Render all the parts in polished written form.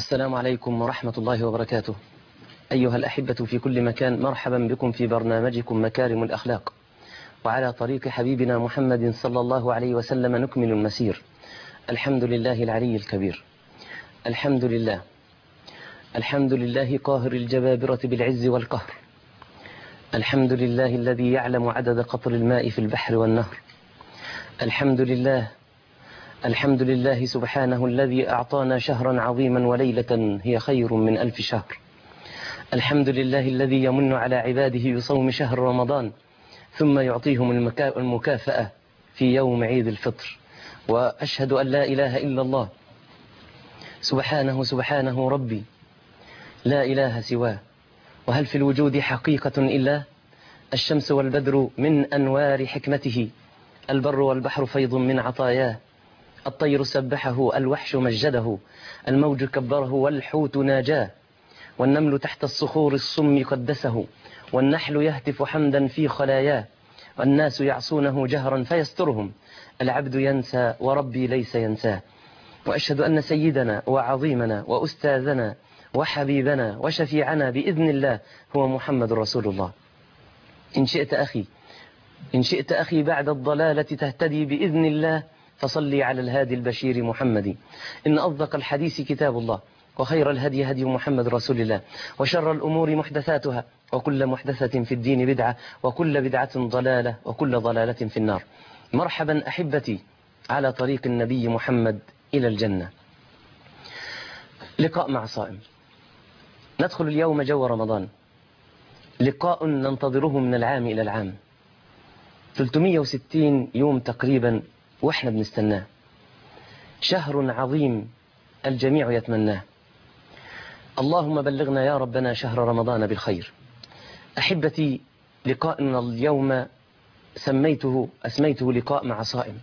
السلام عليكم ورحمة الله وبركاته. أيها الأحبة في كل مكان، مرحبا بكم في برنامجكم مكارم الأخلاق، وعلى طريق حبيبنا محمد صلى الله عليه وسلم نكمل المسير. الحمد لله العلي الكبير، الحمد لله، الحمد لله قاهر الجبابرة بالعز والقهر، الحمد لله الذي يعلم عدد قطر الماء في البحر والنهر، الحمد لله، الحمد لله سبحانه الذي أعطانا شهرا عظيما وليلة هي خير من 1000 شهر. الحمد لله الذي يمن على عباده بصوم شهر رمضان ثم يعطيهم المكافأة في يوم عيد الفطر. وأشهد أن لا إله إلا الله سبحانه سبحانه ربي، لا إله سواه. وهل في الوجود حقيقة إلا الشمس والبدر من أنوار حكمته، البر والبحر فيض من عطاياه، الطير سبحه، الوحش مجده، الموج كبره، والحوت ناجاه، والنمل تحت الصخور الصم قدسه، والنحل يهتف حمدا في خلاياه، والناس يعصونه جهرا فيسترهم، العبد ينسى وربي ليس ينساه. وأشهد أن سيدنا وعظيمنا وأستاذنا وحبيبنا وشفيعنا بإذن الله هو محمد رسول الله. إن شئت أخي بعد الضلالة تهتدي بإذن الله، فصلي على الهادي البشير محمد. إن أصدق الحديث كتاب الله، وخير الهدي هدي محمد رسول الله، وشر الأمور محدثاتها، وكل محدثة في الدين بدعة، وكل بدعة ضلالة، وكل ضلالة في النار. مرحبا أحبتي على طريق النبي محمد إلى الجنة. لقاء مع صائم، ندخل اليوم جو رمضان، لقاء ننتظره من العام إلى العام، 360 يوم تقريبا وإحنا بنستناه، شهر عظيم الجميع يتمناه. اللهم بلغنا يا ربنا شهر رمضان بالخير. أحبتي، لقاءنا اليوم أسميته لقاء مع صائم.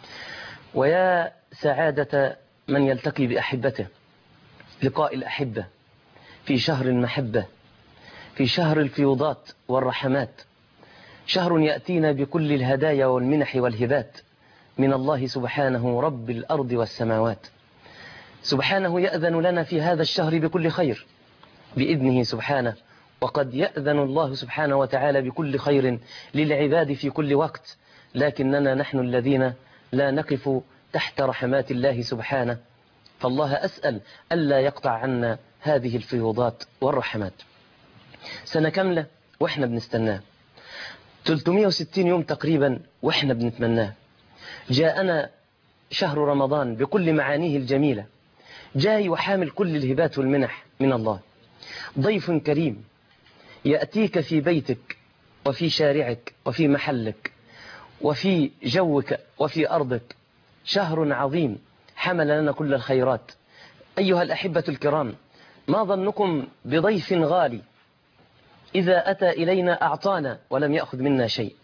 ويا سعادة من يلتقي بأحبته، لقاء الأحبة في شهر المحبة، في شهر الفيوضات والرحمات، شهر يأتينا بكل الهدايا والمنح والهبات من الله سبحانه رب الأرض والسماوات. سبحانه يأذن لنا في هذا الشهر بكل خير بإذنه سبحانه، وقد يأذن الله سبحانه وتعالى بكل خير للعباد في كل وقت، لكننا نحن الذين لا نقف تحت رحمات الله سبحانه. فالله أسأل ألا يقطع عنا هذه الفيوضات والرحمات. سنة كاملة وإحنا بنستناه، 360 يوم تقريبا وإحنا بنتمناه. جاءنا شهر رمضان بكل معانيه الجميلة، جاي وحامل كل الهبات والمنح من الله، ضيف كريم يأتيك في بيتك وفي شارعك وفي محلك وفي جوك وفي أرضك. شهر عظيم حمل لنا كل الخيرات. أيها الأحبة الكرام، ما ظنكم بضيف غالي إذا أتى إلينا أعطانا ولم يأخذ منا شيء،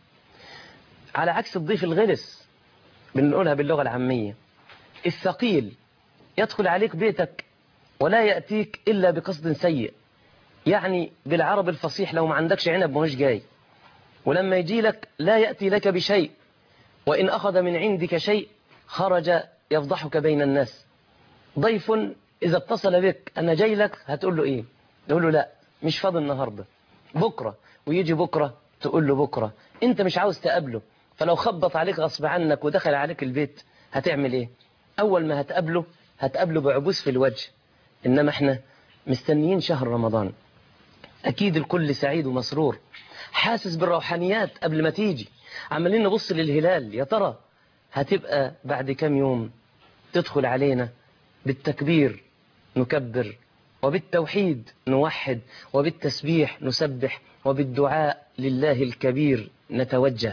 على عكس الضيف الغلس، بنقولها باللغة العامية، الثقيل، يدخل عليك بيتك ولا يأتيك إلا بقصد سيء. يعني بالعرب الفصيح، لو ما عندكش عنب ماهوش جاي، ولما يجي لك لا يأتي لك بشيء، وإن أخذ من عندك شيء خرج يفضحك بين الناس. ضيف إذا اتصل بك أنا جاي لك، هتقول له إيه؟ تقول له لا مش فاضي النهاردة، بكرة. ويجي بكرة تقول له بكرة. أنت مش عاوز تقابله، فلو خبط عليك غصب عنك ودخل عليك البيت هتعمل إيه؟ أول ما هتقابله بعبوس في الوجه. إنما إحنا مستنيين شهر رمضان، أكيد الكل سعيد ومسرور، حاسس بالروحانيات قبل ما تيجي، عمالين نبص للهلال، يا ترى هتبقى بعد كام يوم تدخل علينا. بالتكبير نكبر، وبالتوحيد نوحد، وبالتسبيح نسبح، وبالدعاء لله الكبير نتوجه.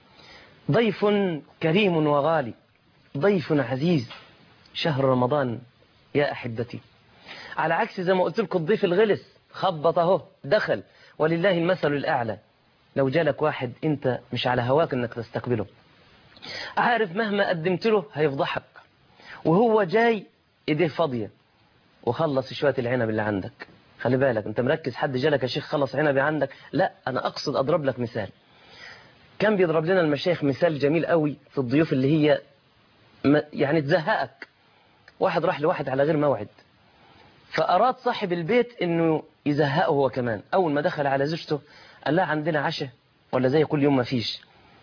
ضيف كريم وغالي، ضيف عزيز، شهر رمضان يا أحبتي. على عكس زي ما قلت لكم الضيف الغلس، خبط اهو دخل، ولله المثل الأعلى. لو جالك واحد انت مش على هواك انك تستقبله، عارف مهما قدمت له هيفضحك، وهو جاي ايديه فاضية وخلص شوية العنب اللي عندك. خلي بالك انت مركز، حد جالك يا شيخ خلص عنبي عندك؟ لا، انا اقصد اضرب لك مثال. كان بيضرب لنا المشايخ مثال جميل قوي في الضيوف اللي هي يعني تزهقك. واحد راح لواحد على غير موعد، فأراد صاحب البيت إنه يزهقه هو كمان. أول ما دخل على زوجته قال لها عندنا عشاء ولا زي كل يوم ما فيش؟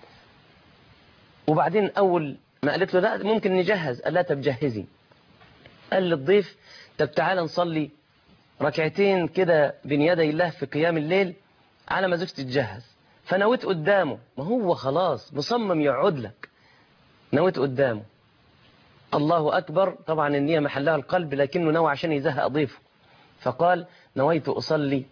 وبعدين أول ما قالت له لا ممكن نجهز، قال لها طب جهزي. قال للضيف طب تعالى نصلي ركعتين كده بين يدي الله في قيام الليل على ما زوجتي تجهز. فنويت قدامه، ما هو خلاص مصمم يقعد لك، نويت قدامه الله أكبر، طبعا النية محلها القلب لكنه نوى عشان يزهق ضيفه، فقال نويت أصلي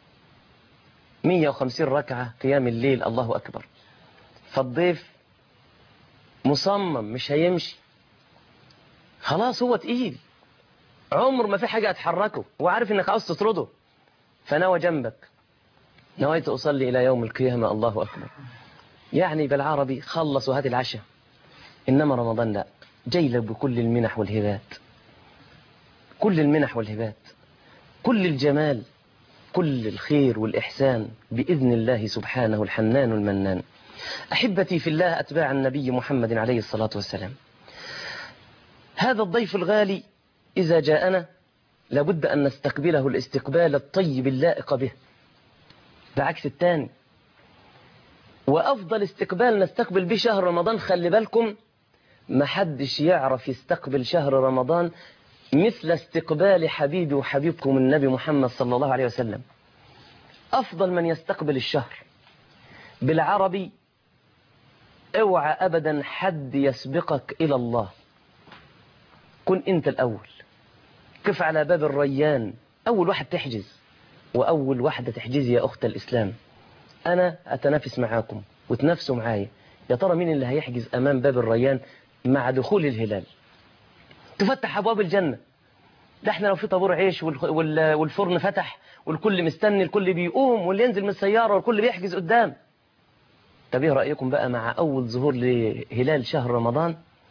150 ركعة قيام الليل الله أكبر. فالضيف مصمم مش هيمشي، خلاص هو تقيل، عمر ما في حاجة أتحركه، هو عارف إنك عاوز تطرده، فنوى جنبك نويت أصلي إلى يوم القيامة الله أكبر. يعني بالعربي خلصوا هذه العشاء. إنما رمضان لا، جاي لك بكل المنح والهبات، كل المنح والهبات، كل الجمال، كل الخير والإحسان بإذن الله سبحانه الحنان المنان. أحبتي في الله أتباع النبي محمد عليه الصلاة والسلام، هذا الضيف الغالي إذا جاءنا لابد أن نستقبله الاستقبال الطيب اللائق به، بعكس الثاني. وأفضل استقبال نستقبل به شهر رمضان، خلي بالكم ما حدش يعرف يستقبل شهر رمضان مثل استقبال حبيبي وحبيبكم النبي محمد صلى الله عليه وسلم. أفضل من يستقبل الشهر بالعربي، اوعى أبدا حد يسبقك إلى الله، كن أنت الأول، كف على باب الريان، أول واحد تحجز وأول واحدة تحجز يا أخت الإسلام. أنا أتنافس معاكم وتنافسوا معايا، يا ترى مين اللي هيحجز أمام باب الريان مع دخول الهلال؟ تفتح أبواب الجنة، ده احنا لو في طابور عيش والفرن فتح والكل مستني، الكل بيقوم واللي ينزل من السيارة والكل بيحجز قدام. طب ايه رأيكم بقى مع أول ظهور لهلال شهر رمضان؟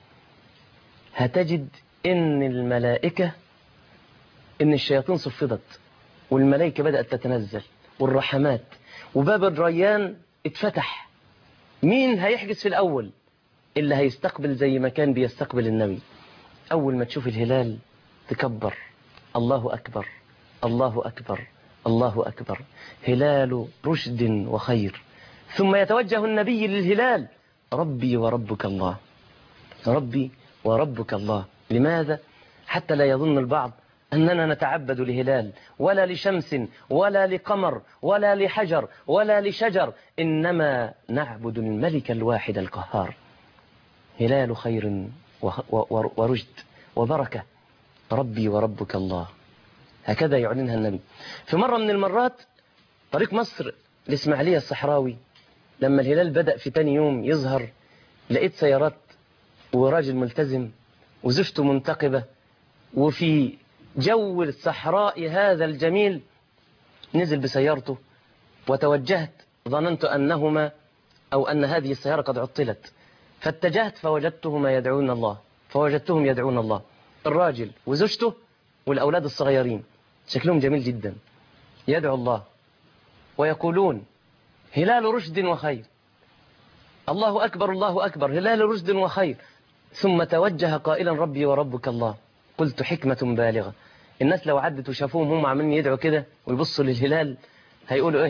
هتجد إن الملائكة، إن الشياطين صفدت والملائكة بدأت تتنزل والرحمات وباب الريان اتفتح. مين هيحجز في الأول؟ اللي هيستقبل زي ما كان بيستقبل النبي. أول ما تشوف الهلال تكبر الله أكبر الله أكبر الله أكبر، هلال رشد وخير. ثم يتوجه النبي للهلال، ربي وربك الله، ربي وربك الله. لماذا؟ حتى لا يظن البعض أننا نتعبد لهلال ولا لشمس ولا لقمر ولا لحجر ولا لشجر، إنما نعبد الملك الواحد القهار. هلال خير ورشد وبركة، ربي وربك الله، هكذا يعلنها النبي. في مرة من المرات طريق مصر الإسماعيلية الصحراوي، لما الهلال بدأ في تاني يوم يظهر، لقيت سيارات وراجل ملتزم وزوجته منتقبة، وفي جو الصحراء هذا الجميل نزل بسيارته وتوجهت، ظننت أنهما أو أن هذه السيارة قد عطلت، فاتجهت فوجدتهم يدعون الله، الراجل وزوجته والأولاد الصغيرين شكلهم جميل جدا، يدعو الله ويقولون هلال رشد وخير، الله أكبر الله أكبر، هلال رشد وخير. ثم توجه قائلا ربي وربك الله. قلت حكمة بالغة، الناس لو عدت وشافوهم هم عمالين يدعوا كده ويبصوا للهلال هيقولوا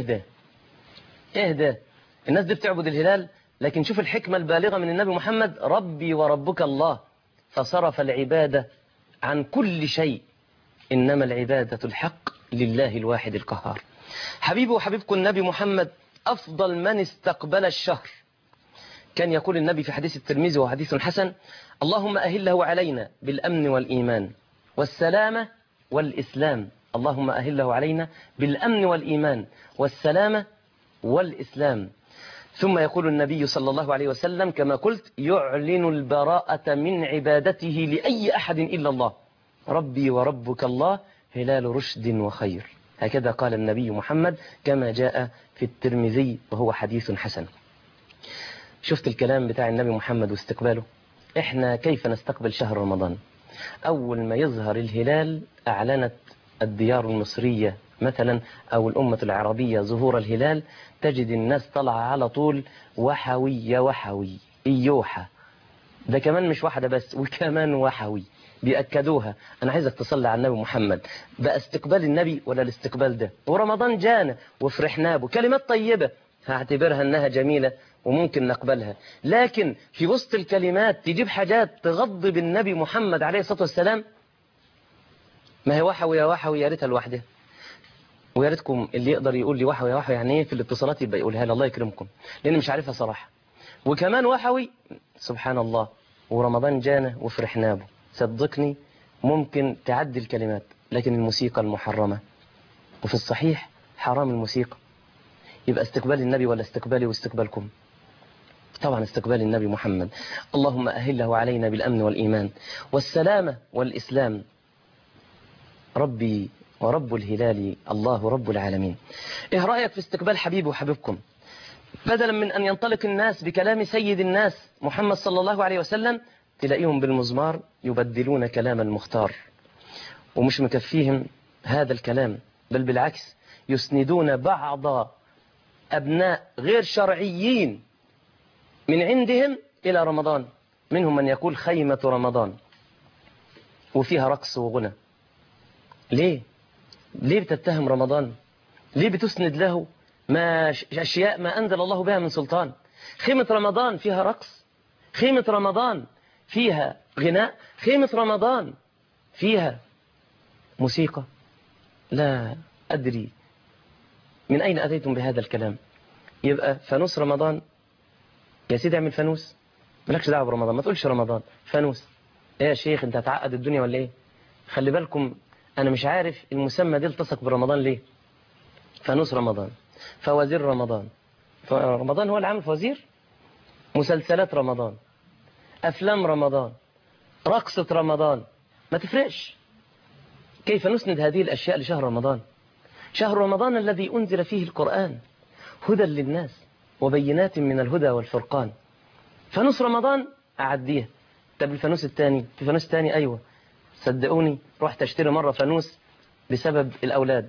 اهدى، الناس دي بتعبد الهلال. لكن شوف الحكمة البالغة من النبي محمد، ربي وربك الله، فصرف العبادة عن كل شيء، إنما العبادة الحق لله الواحد القهار. حبيبي وحبيبكم النبي محمد أفضل من استقبل الشهر. كان يقول النبي في حديث الترمذي وحديث حسن: اللهم أهله علينا بالأمن والإيمان والسلامة والإسلام. اللهم أهله علينا بالأمن والإيمان والسلامة والإسلام. ثم يقول النبي صلى الله عليه وسلم كما قلت: يعلن البراءة من عبادته لأي أحد إلا الله، ربي وربك الله، هلال رشد وخير. هكذا قال النبي محمد كما جاء في الترمذي وهو حديث حسن. شفت الكلام بتاع النبي محمد واستقباله؟ احنا كيف نستقبل شهر رمضان؟ أول ما يظهر الهلال أعلنت الديار المصرية مثلا أو الأمة العربية ظهور الهلال، تجد الناس طلع على طول وحوي إيوحة، ده كمان مش واحدة بس، وكمان وحوي بيأكدوها. أنا عايزك تصلي على النبي محمد. بقى استقبال النبي ولا الاستقبال ده؟ ورمضان جانا وفرحنا به، كلمات طيبة هعتبرها أنها جميلة وممكن نقبلها، لكن في وسط الكلمات تجيب حاجات تغضب النبي محمد عليه الصلاة والسلام. ما هي وحوي يا وحوي يا ريتها لوحدها. ويا ريتكم اللي يقدر يقول لي وحوي يا وحوي يعني ايه في الاتصالات يبقى يقولها لي، الله يكرمكم، لأني مش عارفها صراحة. وكمان وحوي سبحان الله، ورمضان جانا وفرحنا به، صدقني ممكن تعدي الكلمات، لكن الموسيقى المحرمة، وفي الصحيح حرام الموسيقى. يبقى استقبال النبي ولا استقبالي واستقبالكم؟ طبعا استقبال النبي محمد. اللهم أهله علينا بالأمن والإيمان والسلامة والإسلام. ربي ورب الهلال الله رب العالمين. إيه رأيك في استقبال حبيبي وحبيبكم؟ بدلا من أن ينطلق الناس بكلام سيد الناس محمد صلى الله عليه وسلم، تلاقيهم بالمزمار يبدلون كلام المختار، ومش مكفيهم هذا الكلام، بل بالعكس يسندون بعض أبناء غير شرعيين من عندهم إلى رمضان. منهم من يقول خيمة رمضان وفيها رقص وغنى. ليه بتتهم رمضان؟ ليه بتسند له ما أشياء ما أنزل الله بها من سلطان؟ خيمة رمضان فيها رقص، خيمة رمضان فيها غناء، خيمة رمضان فيها موسيقى. لا أدري من أين أتيتم بهذا الكلام. يبقى فانوس رمضان يا سيدي، اعمل فانوس، مالكش دعوه برمضان، ما تقولش رمضان، فانوس. ايه يا شيخ انت هتعقد الدنيا ولا ايه؟ خلي بالكم، انا مش عارف المسمى دي التصق برمضان ليه. فانوس رمضان، فوازير رمضان، رمضان هو اللي عامل فوازير، مسلسلات رمضان، افلام رمضان، رقصة رمضان، ما تفرقش. كيف نسند هذه الاشياء لشهر رمضان؟ شهر رمضان الذي انزل فيه القرآن هدى للناس وبينات من الهدى والفرقان. فانوس رمضان أعديه. طب الفانوس الثاني، في فانوس ثاني، أيوة صدقوني رحت اشتري مرة فانوس بسبب الأولاد.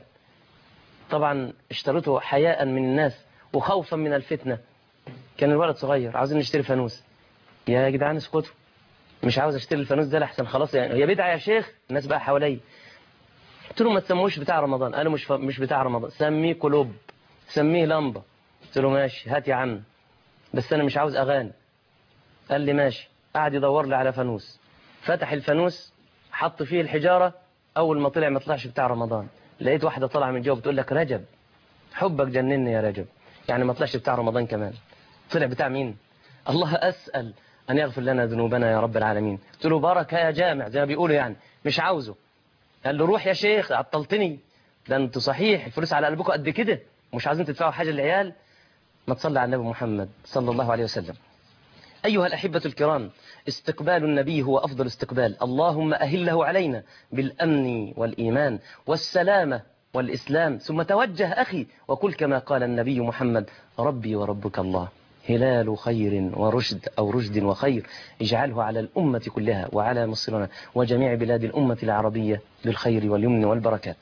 طبعا اشتريته حياء من الناس وخوفا من الفتنة. كان الولد صغير، عاوزين نشتري فانوس. يا جدعان اسكتوا، مش عاوز اشتري الفانوس ده لحسن خلاص يعني هي بدعة يا شيخ. الناس بقى حوالي، قلت له ما تسموش بتاع رمضان. قالوا مش بتاع رمضان، سميه قلوب، سميه لمبة. قلت له ماشي هات يا عم، بس انا مش عاوز اغاني. قال لي ماشي. قعد يدور لي على فانوس، فتح الفانوس حط فيه الحجارة. اول ما طلع ما طلعش بتاع رمضان. لقيت واحدة طالعة من جوه بتقول لك رجب حبك جنني يا رجب، يعني ما طلعش بتاع رمضان كمان، طلع بتاع مين؟ الله أسأل أن يغفر لنا ذنوبنا يا رب العالمين. قلت له بركة يا جامع زي ما بيقولوا يعني، مش عاوزه. قال له روح يا شيخ عطلتني، ده انتوا صحيح الفلوس على قلبكم قد كده مش عايزين تدفعوا حاجة للعيال. ما تصلي على النبي محمد صلى الله عليه وسلم. أيها الأحبة الكرام، استقبال النبي هو أفضل استقبال. اللهم أهله علينا بالأمن والإيمان والسلامة والإسلام. ثم توجه أخي وقل كما قال النبي محمد ربي وربك الله، هلال خير ورشد أو رشد وخير، اجعله على الأمة كلها وعلى مصرنا وجميع بلاد الأمة العربية بالخير واليمن والبركات.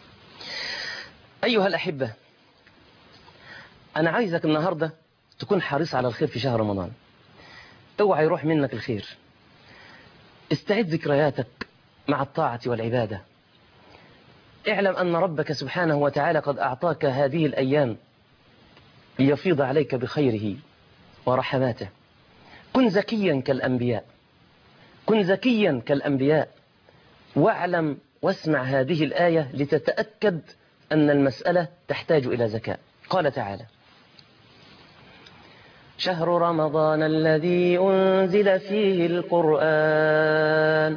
أيها الأحبة، أنا عايزك النهاردة تكون حريص على الخير في شهر رمضان. اوعى يروح منك الخير. استعد ذكرياتك مع الطاعة والعبادة. اعلم أن ربك سبحانه وتعالى قد أعطاك هذه الأيام ليفيض عليك بخيره ورحماته. كن زكيا كالأنبياء، كن زكيا كالأنبياء. واعلم واسمع هذه الآية لتتأكد أن المسألة تحتاج إلى ذكاء. قال تعالى شهر رمضان الذي أنزل فيه القرآن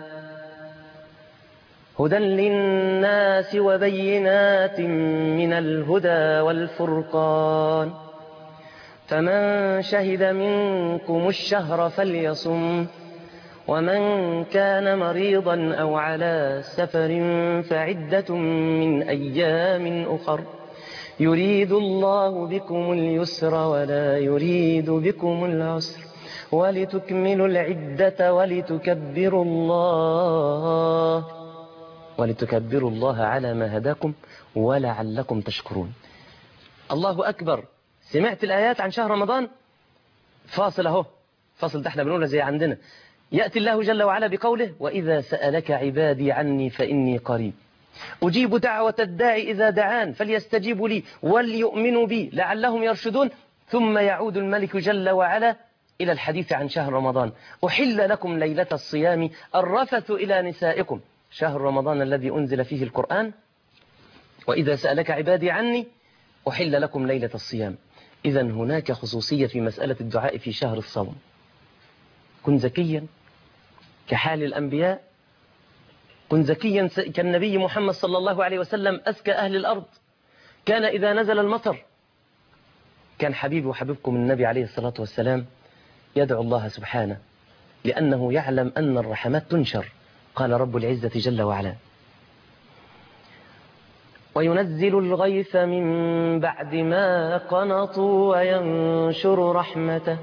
هدى للناس وبينات من الهدى والفرقان فمن شهد منكم الشهر فليصم ومن كان مريضا أو على سفر فعدة من أيام أخر يريد الله بكم اليسر ولا يريد بكم العسر ولتكملوا العدة ولتكبروا الله على ما هداكم ولعلكم تشكرون. الله أكبر. سمعت الآيات عن شهر رمضان؟ فاصل أهو، فاصل ده احنا بنقولها زي عندنا يأتي الله جل وعلا بقوله وإذا سألك عبادي عني فإني قريب أجيب دعوة الداعي إذا دعان فليستجيبوا لي وليؤمنوا بي لعلهم يرشدون. ثم يعود الملك جل وعلا إلى الحديث عن شهر رمضان. أحل لكم ليلة الصيام الرفث إلى نسائكم، شهر رمضان الذي أنزل فيه القرآن. وإذا سألك عبادي عني أحل لكم ليلة الصيام. إذا هناك خصوصية في مسألة الدعاء في شهر الصوم. كن ذكيا كحال الأنبياء، كن ذكيا كالنبي محمد صلى الله عليه وسلم أزكى أهل الأرض. كان إذا نزل المطر كان حبيبي وحبيبكم النبي عليه الصلاة والسلام يدعو الله سبحانه، لأنه يعلم أن الرحمات تنشر. قال رب العزة جل وعلا وينزل الغيث من بعد ما قنطوا وينشر رحمته.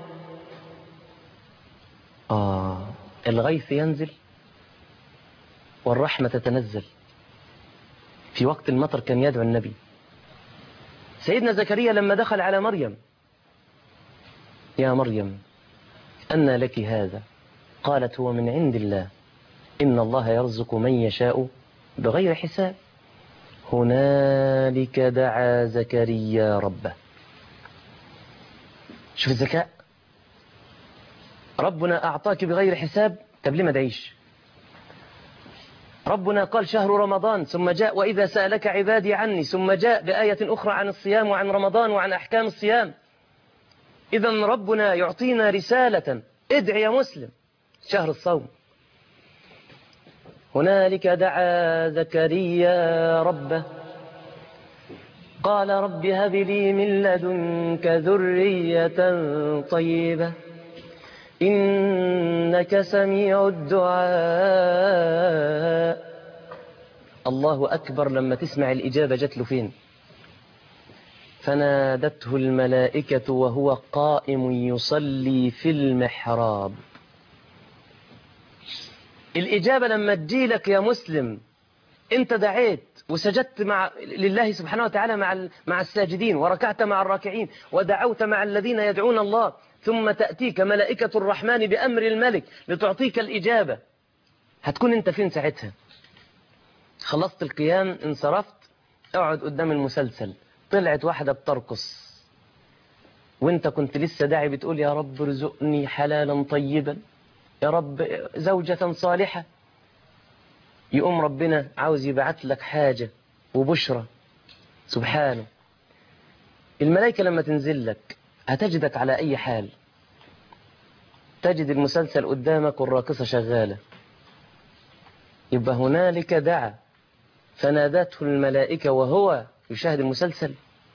الغيث ينزل والرحمة تتنزل. في وقت المطر كان يدعو النبي. سيدنا زكريا لما دخل على مريم يا مريم أنى لك هذا؟ قالت هو من عند الله إن الله يرزق من يشاء بغير حساب. هنالك دعا زكريا ربه. شوف الذكاء، ربنا أعطاك بغير حساب، طب ليه ما دعيش؟ ربنا قال شهر رمضان، ثم جاء وإذا سألك عبادي عني، ثم جاء بآية أخرى عن الصيام وعن رمضان وعن أحكام الصيام. إذا ربنا يعطينا رسالة، ادعي يا مسلم شهر الصوم. هنالك دعا زكريا ربه قال رب هب لي من لدنك ذرية طيبة إنك سميع الدعاء. الله أكبر لما تسمع الإجابة جت له فين؟ فنادته الملائكة وهو قائم يصلي في المحراب. الإجابة لما تجيلك يا مسلم، أنت دعيت وسجدت لله سبحانه وتعالى مع الساجدين، وركعت مع الراكعين، ودعوت مع الذين يدعون الله، ثم تأتيك ملائكة الرحمن بأمر الملك لتعطيك الإجابة. هتكون أنت فين ساعتها؟ خلصت القيام، انصرفت، اقعد قدام المسلسل، طلعت واحدة بترقص وانت كنت لسه داعي بتقول يا رب ارزقني حلالا طيبا، يا رب زوجة صالحة. يقوم ربنا عاوز يبعت لك حاجة وبشرة سبحانه. الملائكة لما تنزل لك هتجدك على أي حال؟ تجد المسلسل قدامك والراقصة شغالة. يبقى هنالك دعا فنادته الملائكة وهو يشاهد المسلسل.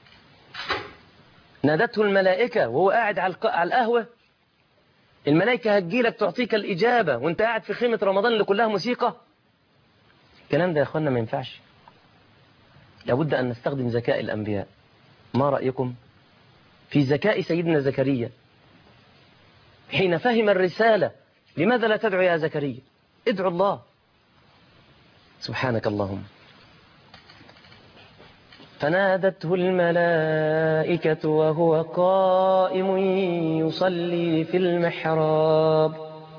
نادته الملائكة وهو قاعد على القهوة. الملائكة هتجيلك تعطيك الإجابة وانت قاعد في خيمة رمضان اللي كلها موسيقى. الكلام ده يا أخوانا ما ينفعش. لابد أن نستخدم ذكاء الأنبياء. ما رأيكم في ذكاء سيدنا زكريا حين فهم الرسالة؟ لماذا لا تدعو يا زكريا؟ ادعو الله. سبحانك اللهم. فنادته الملائكة وهو قائم يصلي في المحراب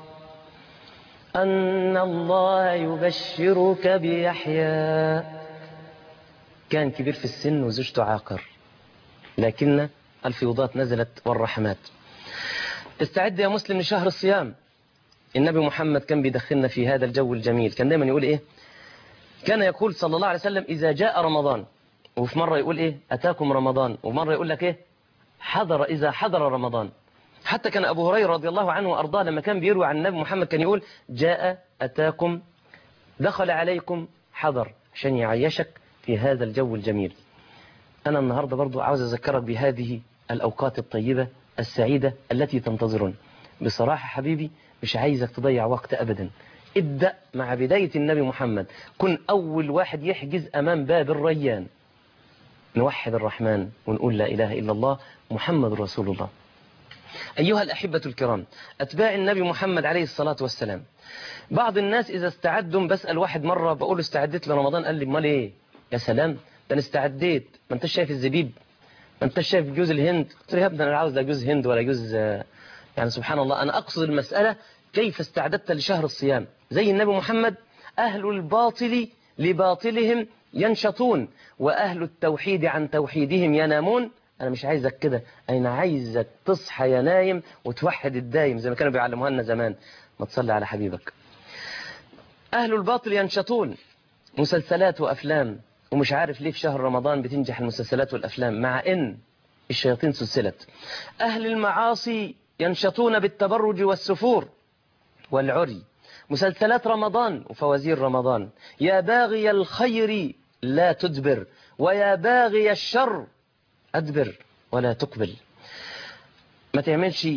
أن الله يبشرك بيحيى. كان كبير في السن وزوجته عاقر، لكن الفيوضات نزلت والرحمات. استعد يا مسلم لشهر الصيام. النبي محمد كان بيدخلنا في هذا الجو الجميل. كان دايما يقول إيه؟ كان يقول صلى الله عليه وسلم إذا جاء رمضان، وفي مرة يقول إيه؟ أتاكم رمضان، ومرة يقول لك إيه؟ إذا حضر رمضان. حتى كان أبو هريرة رضي الله عنه وأرضاه لما كان بيروي عن النبي محمد كان يقول جاء، أتاكم، دخل عليكم، حضر، عشان يعيشك في هذا الجو الجميل. أنا النهاردة برضو عاوز أذكرك بهذه الأوقات الطيبة السعيدة التي تنتظرون. بصراحة حبيبي مش عايزك تضيع وقت أبدا. ابدأ مع بداية النبي محمد. كن أول واحد يحجز أمام باب الريان. نوحد الرحمن ونقول لا إله إلا الله محمد رسول الله. أيها الأحبة الكرام، أتباع النبي محمد عليه الصلاة والسلام، بعض الناس إذا استعدوا، بسأل واحد مرة بقول استعدت لرمضان، قال لي امال إيه؟ يا سلام، ده أنا استعديت، ما أنتش شايف الزبيب، ما أنتش شايف جوز الهند. قلت له يا ابني أنا عاوز لا جوز هند ولا جوز، يعني سبحان الله. أنا أقصد المسألة كيف استعددت لشهر الصيام؟ زي النبي محمد: أهل الباطل لباطلهم ينشطون وأهل التوحيد عن توحيدهم ينامون. أنا مش عايزك كده، أنا عايزك تصحى يا نايم وتوحد الدايم زي ما كانوا بيعلموها لنا زمان. ما تصلي على حبيبك. أهل الباطل ينشطون، مسلسلات وأفلام، ومش عارف ليه في شهر رمضان بتنجح المسلسلات والأفلام مع إن الشياطين سلسلت. أهل المعاصي ينشطون بالتبرج والسفور والعري، مسلسلات رمضان وفوازير رمضان. يا باغي الخير لا تدبر، ويا باغي الشر أدبر ولا تقبل. ما تعملش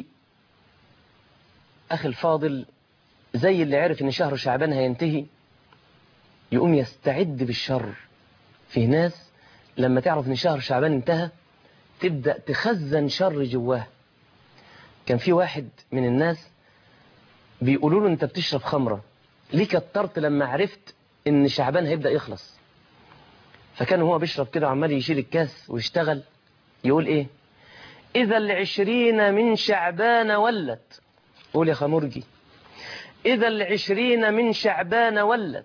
أخي الفاضل زي اللي عرف إن شهر شعبان هينتهي يقوم يستعد بالشر. في ناس لما تعرف إن شهر شعبان انتهى تبدأ تخزن شر جواه. كان في واحد من الناس بيقولوا له: أنت بتشرب خمرة ليه كترت لما عرفت إن شعبان هيبدأ يخلص؟ فكان هو بيشرب كده وعمال يشيل الكاس ويشتغل يقول إيه: إذا 20 من شعبان ولت. قول يا خمرجي: إذا 20 من شعبان ولت،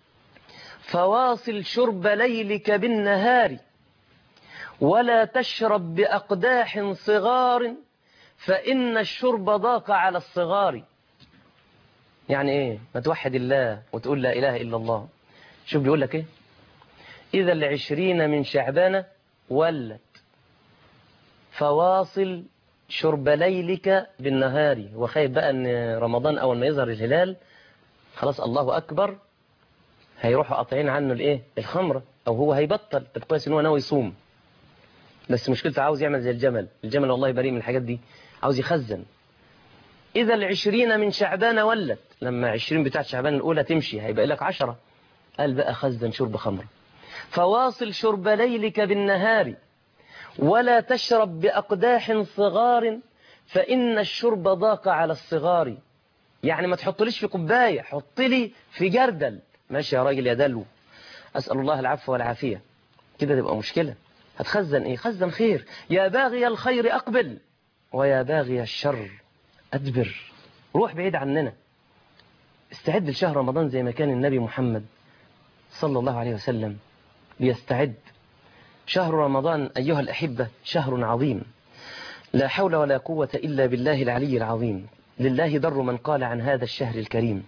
فواصل شرب ليلك بالنهار، ولا تشرب بأقداح صغار، فإن الشرب ضاق على الصغار. يعني إيه؟ ما توحد الله وتقول لا إله إلا الله. شوف بيقول لك إيه: إذا 20 من شعبان ولت، فواصل شرب ليلك بالنهار. وخايف بقى أن رمضان أول ما يظهر الهلال خلاص الله أكبر هيروحوا قاطعين عنه الإيه؟ الخمرة، أو هو هيبطل. طب كويس إن هو ناوي يصوم، بس مشكلته عاوز يعمل زي الجمل والله بريء من الحاجات دي، عاوز يخزن. إذا 20 من شعبان ولت، لما 20 بتاعت شعبان الأولى تمشي هيبقى لك 10. قال بقى: خزن شرب خمرة. فواصل شرب ليلك بالنهار، ولا تشرب بأقداح صغار، فإن الشرب ضاق على الصغار. يعني ما تحطليش في كوباية، حط لي في جردل. ماشي يا راجل يا دلو، أسأل الله العفو والعافية. كده تبقى مشكلة. هتخزن إيه؟ خزن خير. يا باغي الخير أقبل، ويا باغي الشر أدبر. روح بعيد عننا. استعد لشهر رمضان زي ما كان النبي محمد صلى الله عليه وسلم بيستعد. شهر رمضان أيها الأحبة شهر عظيم، لا حول ولا قوة إلا بالله العلي العظيم. لله در من قال عن هذا الشهر الكريم: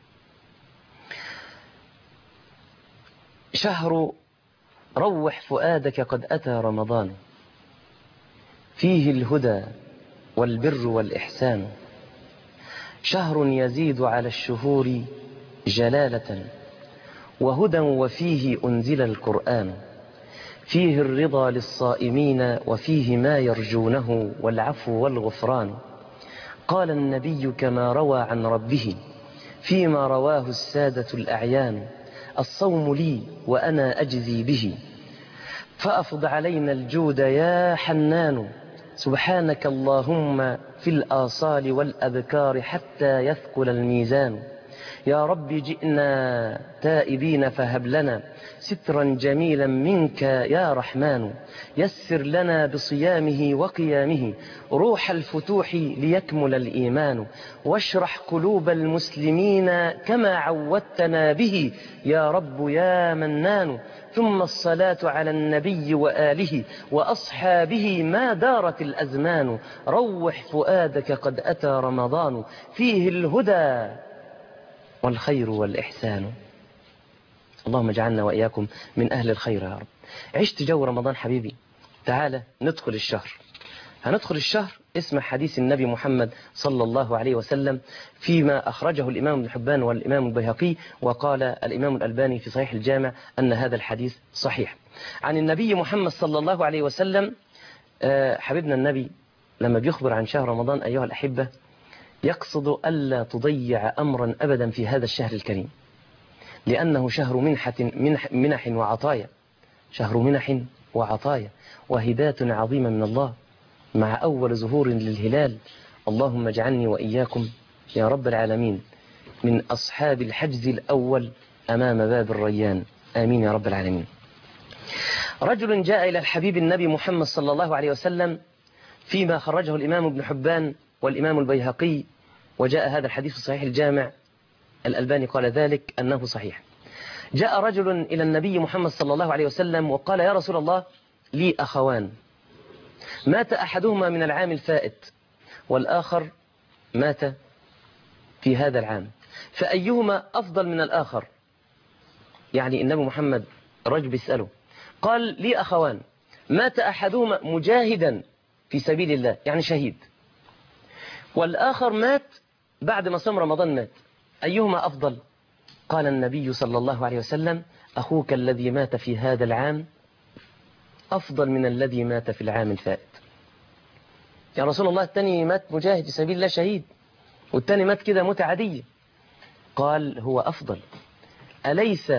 شهر روح فؤادك قد أتى رمضان، فيه الهدى والبر والإحسان. شهر يزيد على الشهور جلالة وهدى، وفيه أنزل القرآن. فيه الرضا للصائمين، وفيه ما يرجونه والعفو والغفران. قال النبي كما روى عن ربه فيما رواه السادة الأعيان: الصوم لي وأنا أجزي به، فأفض علينا الجود يا حنان. سبحانك اللهم في الآصال والأبكار حتى يثقل الميزان. يا رب جئنا تائبين فهب لنا سترا جميلا منك يا رحمن. يسر لنا بصيامه وقيامه روح الفتوح ليكمل الإيمان. واشرح قلوب المسلمين كما عودتنا به يا رب يا منان. ثم الصلاة على النبي وآله وأصحابه ما دارت الأزمان. روح فؤادك قد أتى رمضان، فيه الهدى والخير والإحسان. اللهم اجعلنا وإياكم من أهل الخير يا رب. عشت جو رمضان حبيبي. تعالى ندخل الشهر. هندخل الشهر اسمع حديث النبي محمد صلى الله عليه وسلم فيما أخرجه الإمام ابن حبان والإمام البيهقي، وقال الإمام الألباني في صحيح الجامع أن هذا الحديث صحيح. عن النبي محمد صلى الله عليه وسلم حبيبنا النبي لما بيخبر عن شهر رمضان أيها الأحبة يقصد ألا تضيع أمرا أبدا في هذا الشهر الكريم، لأنه شهر منح وعطايا، شهر منح وعطايا وهبات عظيمة من الله، مع أول ظهور للهلال. اللهم اجعلني وإياكم يا رب العالمين من أصحاب الحجز الأول أمام باب الريان، آمين يا رب العالمين. رجل جاء إلى الحبيب النبي محمد صلى الله عليه وسلم فيما خرجه الإمام ابن حبان والإمام البيهقي وجاء هذا الحديث في صحيح الجامع، الألباني قال ذلك أنه صحيح. جاء رجل إلى النبي محمد صلى الله عليه وسلم وقال: يا رسول الله، لي أخوان، مات أحدهما من العام الفائت والآخر مات في هذا العام، فأيهما أفضل من الآخر؟ يعني النبي محمد رجل بيسأله، قال: لي أخوان، مات أحدهما مجاهدا في سبيل الله يعني شهيد، والآخر مات بعد ما صام رمضان مات، أيهما أفضل؟ قال النبي صلى الله عليه وسلم: أخوك الذي مات في هذا العام أفضل من الذي مات في العام الفائت. يا رسول الله، الثاني مات مجاهد في سبيل الله شهيد، والثاني مات كده موتة عادية. قال: هو أفضل. أليس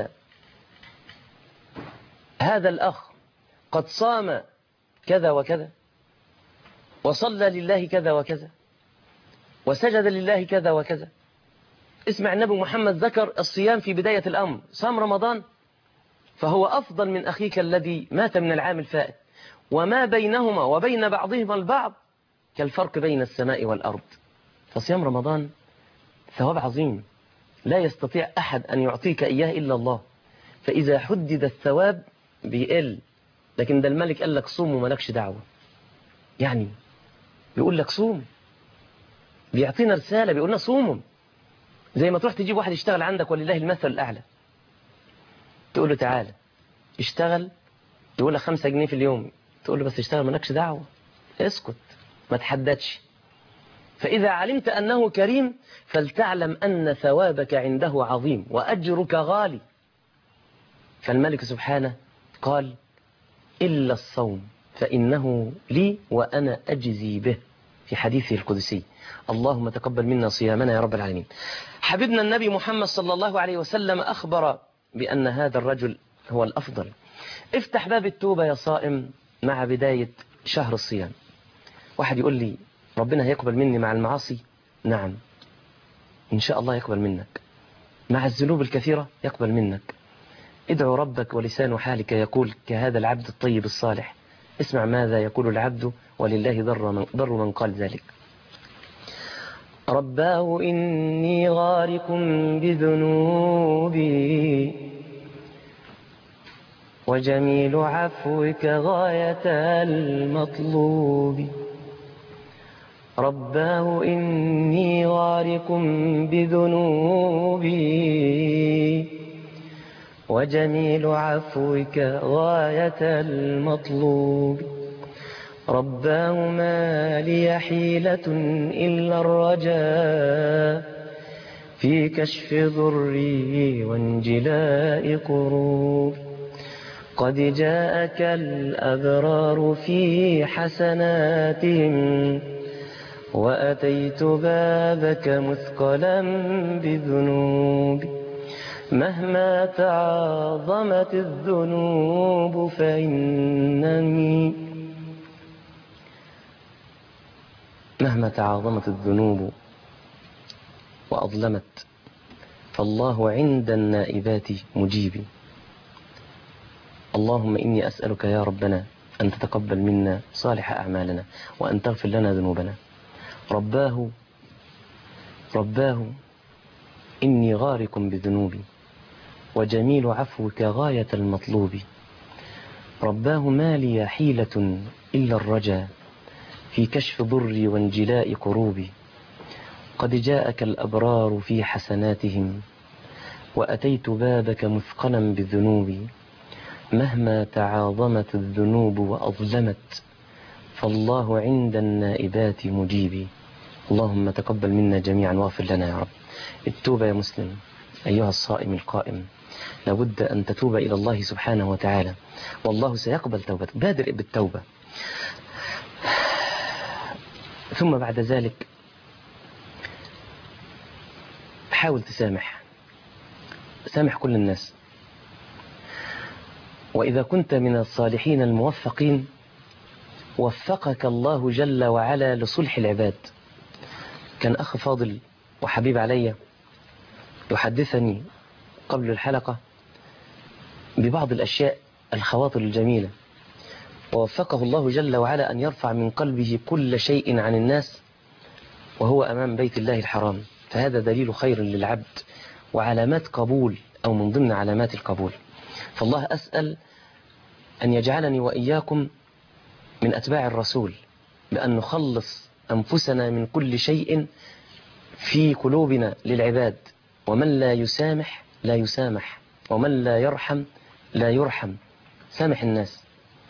هذا الأخ قد صام كذا وكذا، وصلى لله كذا وكذا، وسجد لله كذا وكذا؟ اسمع، النبي محمد ذكر الصيام في بداية الأمر، صام رمضان، فهو أفضل من أخيك الذي مات من العام الفائت، وما بينهما وبين بعضهما البعض كالفرق بين السماء والأرض. فصيام رمضان ثواب عظيم لا يستطيع أحد أن يعطيك إياه إلا الله، فإذا حدد الثواب بيقل، لكن ده الملك قال لك صوم وملكش دعوة، يعني بيقول لك صوم، بيعطينا رسالة بيقولنا صوموا. زي ما تروح تجيب واحد يشتغل عندك ولله المثل الأعلى، تقول له تعالى اشتغل، يقول لك 5 جنيه في اليوم، تقول له بس اشتغل مالكش دعوة، اسكت ما تحددش. فإذا علمت أنه كريم فلتعلم أن ثوابك عنده عظيم وأجرك غالي. فالملك سبحانه قال: إلا الصوم فإنه لي وأنا أجزي به، في حديثه القدسي. اللهم تقبل منا صيامنا يا رب العالمين. حبيبنا النبي محمد صلى الله عليه وسلم أخبر بأن هذا الرجل هو الأفضل. افتح باب التوبة يا صائم مع بداية شهر الصيام. واحد يقول لي: ربنا هيقبل مني مع المعاصي؟ نعم إن شاء الله يقبل منك، مع الذنوب الكثيرة يقبل منك. ادعو ربك ولسان حالك يقول كهذا العبد الطيب الصالح. اسمع ماذا يقول العبد ولله ضر من قال ذلك: رباه إني غارق بذنوبي وجميل عفوك غاية المطلوب. رباه إني غارق بذنوبي وجميل عفوك غاية المطلوب. رباه ما لي حيلة إلا الرجاء في كشف ضري وانجلاء كروب. قد جاءك الأبرار في حسناتهم وأتيت بابك مثقلا بذنوب. مهما تعاظمت الذنوب فإنني مهما تعاظمت الذنوب وأظلمت فالله عند النائبات مجيبي. اللهم إني أسألك يا ربنا أن تتقبل منا صالح أعمالنا وأن تغفر لنا ذنوبنا. رباه إني غارق بذنوبي وجميل عفوك غاية المطلوب. رباه ما لي حيلة إلا الرجا في كشف ضري وانجلاء كروبي. قد جاءك الأبرار في حسناتهم وأتيت بابك مثقلا بالذنوب. مهما تعاظمت الذنوب وأظلمت فالله عند النائبات مجيبي. اللهم تقبل منا جميعا واغفر لنا يا رب. التوبة يا مسلم أيها الصائم القائم، لابد أن تتوب إلى الله سبحانه وتعالى، والله سيقبل توبتك. بادر بالتوبة، ثم بعد ذلك حاول سامح كل الناس. وإذا كنت من الصالحين الموفقين وفقك الله جل وعلا لصلح العباد. كان أخ فاضل وحبيب علي يحدثني قبل الحلقة ببعض الأشياء الخواطر الجميلة، ووفقه الله جل وعلا أن يرفع من قلبه كل شيء عن الناس وهو أمام بيت الله الحرام، فهذا دليل خير للعبد وعلامات قبول، أو من ضمن علامات القبول. فالله أسأل أن يجعلني وإياكم من أتباع الرسول، بأن نخلص أنفسنا من كل شيء في قلوبنا للعباد. ومن لا يسامح لا يسامح، ومن لا يرحم لا يرحم. سامح الناس،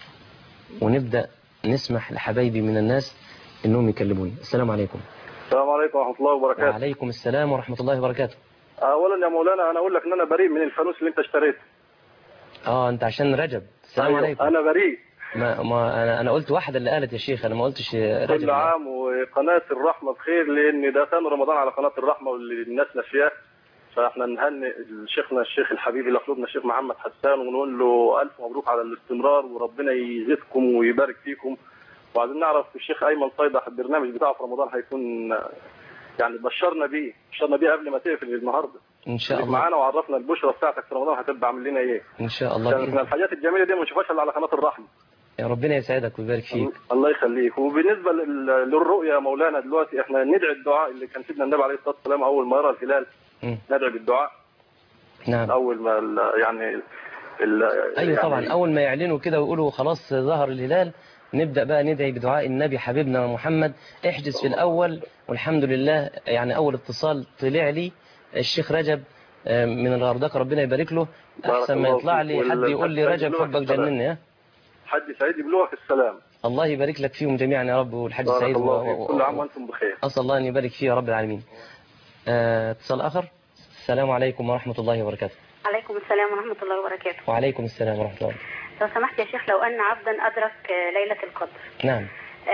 ونبدأ نسمح لحبايبي من الناس إنهم يكلموني. السلام عليكم. السلام عليكم ورحمة الله وبركاته. وعليكم السلام ورحمة الله وبركاته. أولا يا مولانا أنا أقول لك إن أنا بريء من الفانوس اللي أنت اشتريته. أنت عشان رجب. السلام أيوه عليكم. أنا بريء. ما أنا قلت واحدة اللي قالت يا شيخ، أنا ما قلتش رجب. كل عام وقناة الرحمة بخير، لأن ده ثاني رمضان على قناة الرحمة واللي الناس ناسياه. فاحنا نهنئ شيخنا الشيخ الحبيب اللي قلوبنا الشيخ محمد حسان، ونقول له ألف مبروك على الاستمرار، وربنا يزيدكم ويبارك فيكم. وعايزين نعرف الشيخ أيمن صيدح البرنامج بتاعه في رمضان هيكون يعني بشرنا بيه قبل ما تقفل النهارده ان شاء الله معانا، وعرفنا البشرى بتاعتك في رمضان هتبقى عامل لنا ايه ان شاء الله. من الحاجات الجميله دي ما نشوفهاش الا على قناه الرحمه. يا ربنا يسعدك ويبارك فيك. الله يخليك. وبالنسبه للرؤيه يا مولانا، دلوقتي احنا ندعي الدعاء اللي كان سيدنا النبي عليه الصلاه والسلام اول ما يرى الهلال ندعي بالدعاء. نعم. اول ما ايوه يعني طبعا، اول ما يعلنوا كده ويقولوا خلاص ظهر الهلال، نبدأ بقى ندعي بدعاء النبي حبيبنا محمد. احجز في الأول، والحمد لله يعني أول اتصال طلع لي الشيخ رجب من الغردقة، ربنا يبارك له. أحسن ما يطلع لي حد يقول لي رجب حبك جنني. ها حد سعيد بلوغك السلام. الله يبارك لك فيهم جميعا يا رب، والحاج سعيد كل عام وأنتم بخير. أسأل الله أن يبارك فيه يا رب العالمين. اتصال آخر. السلام عليكم ورحمة الله وبركاته. عليكم السلام ورحمة الله وبركاته. وعليكم السلام ورحمة الله. لو سمحت يا شيخ، لو أن عبدا أدرك ليلة القدر. نعم.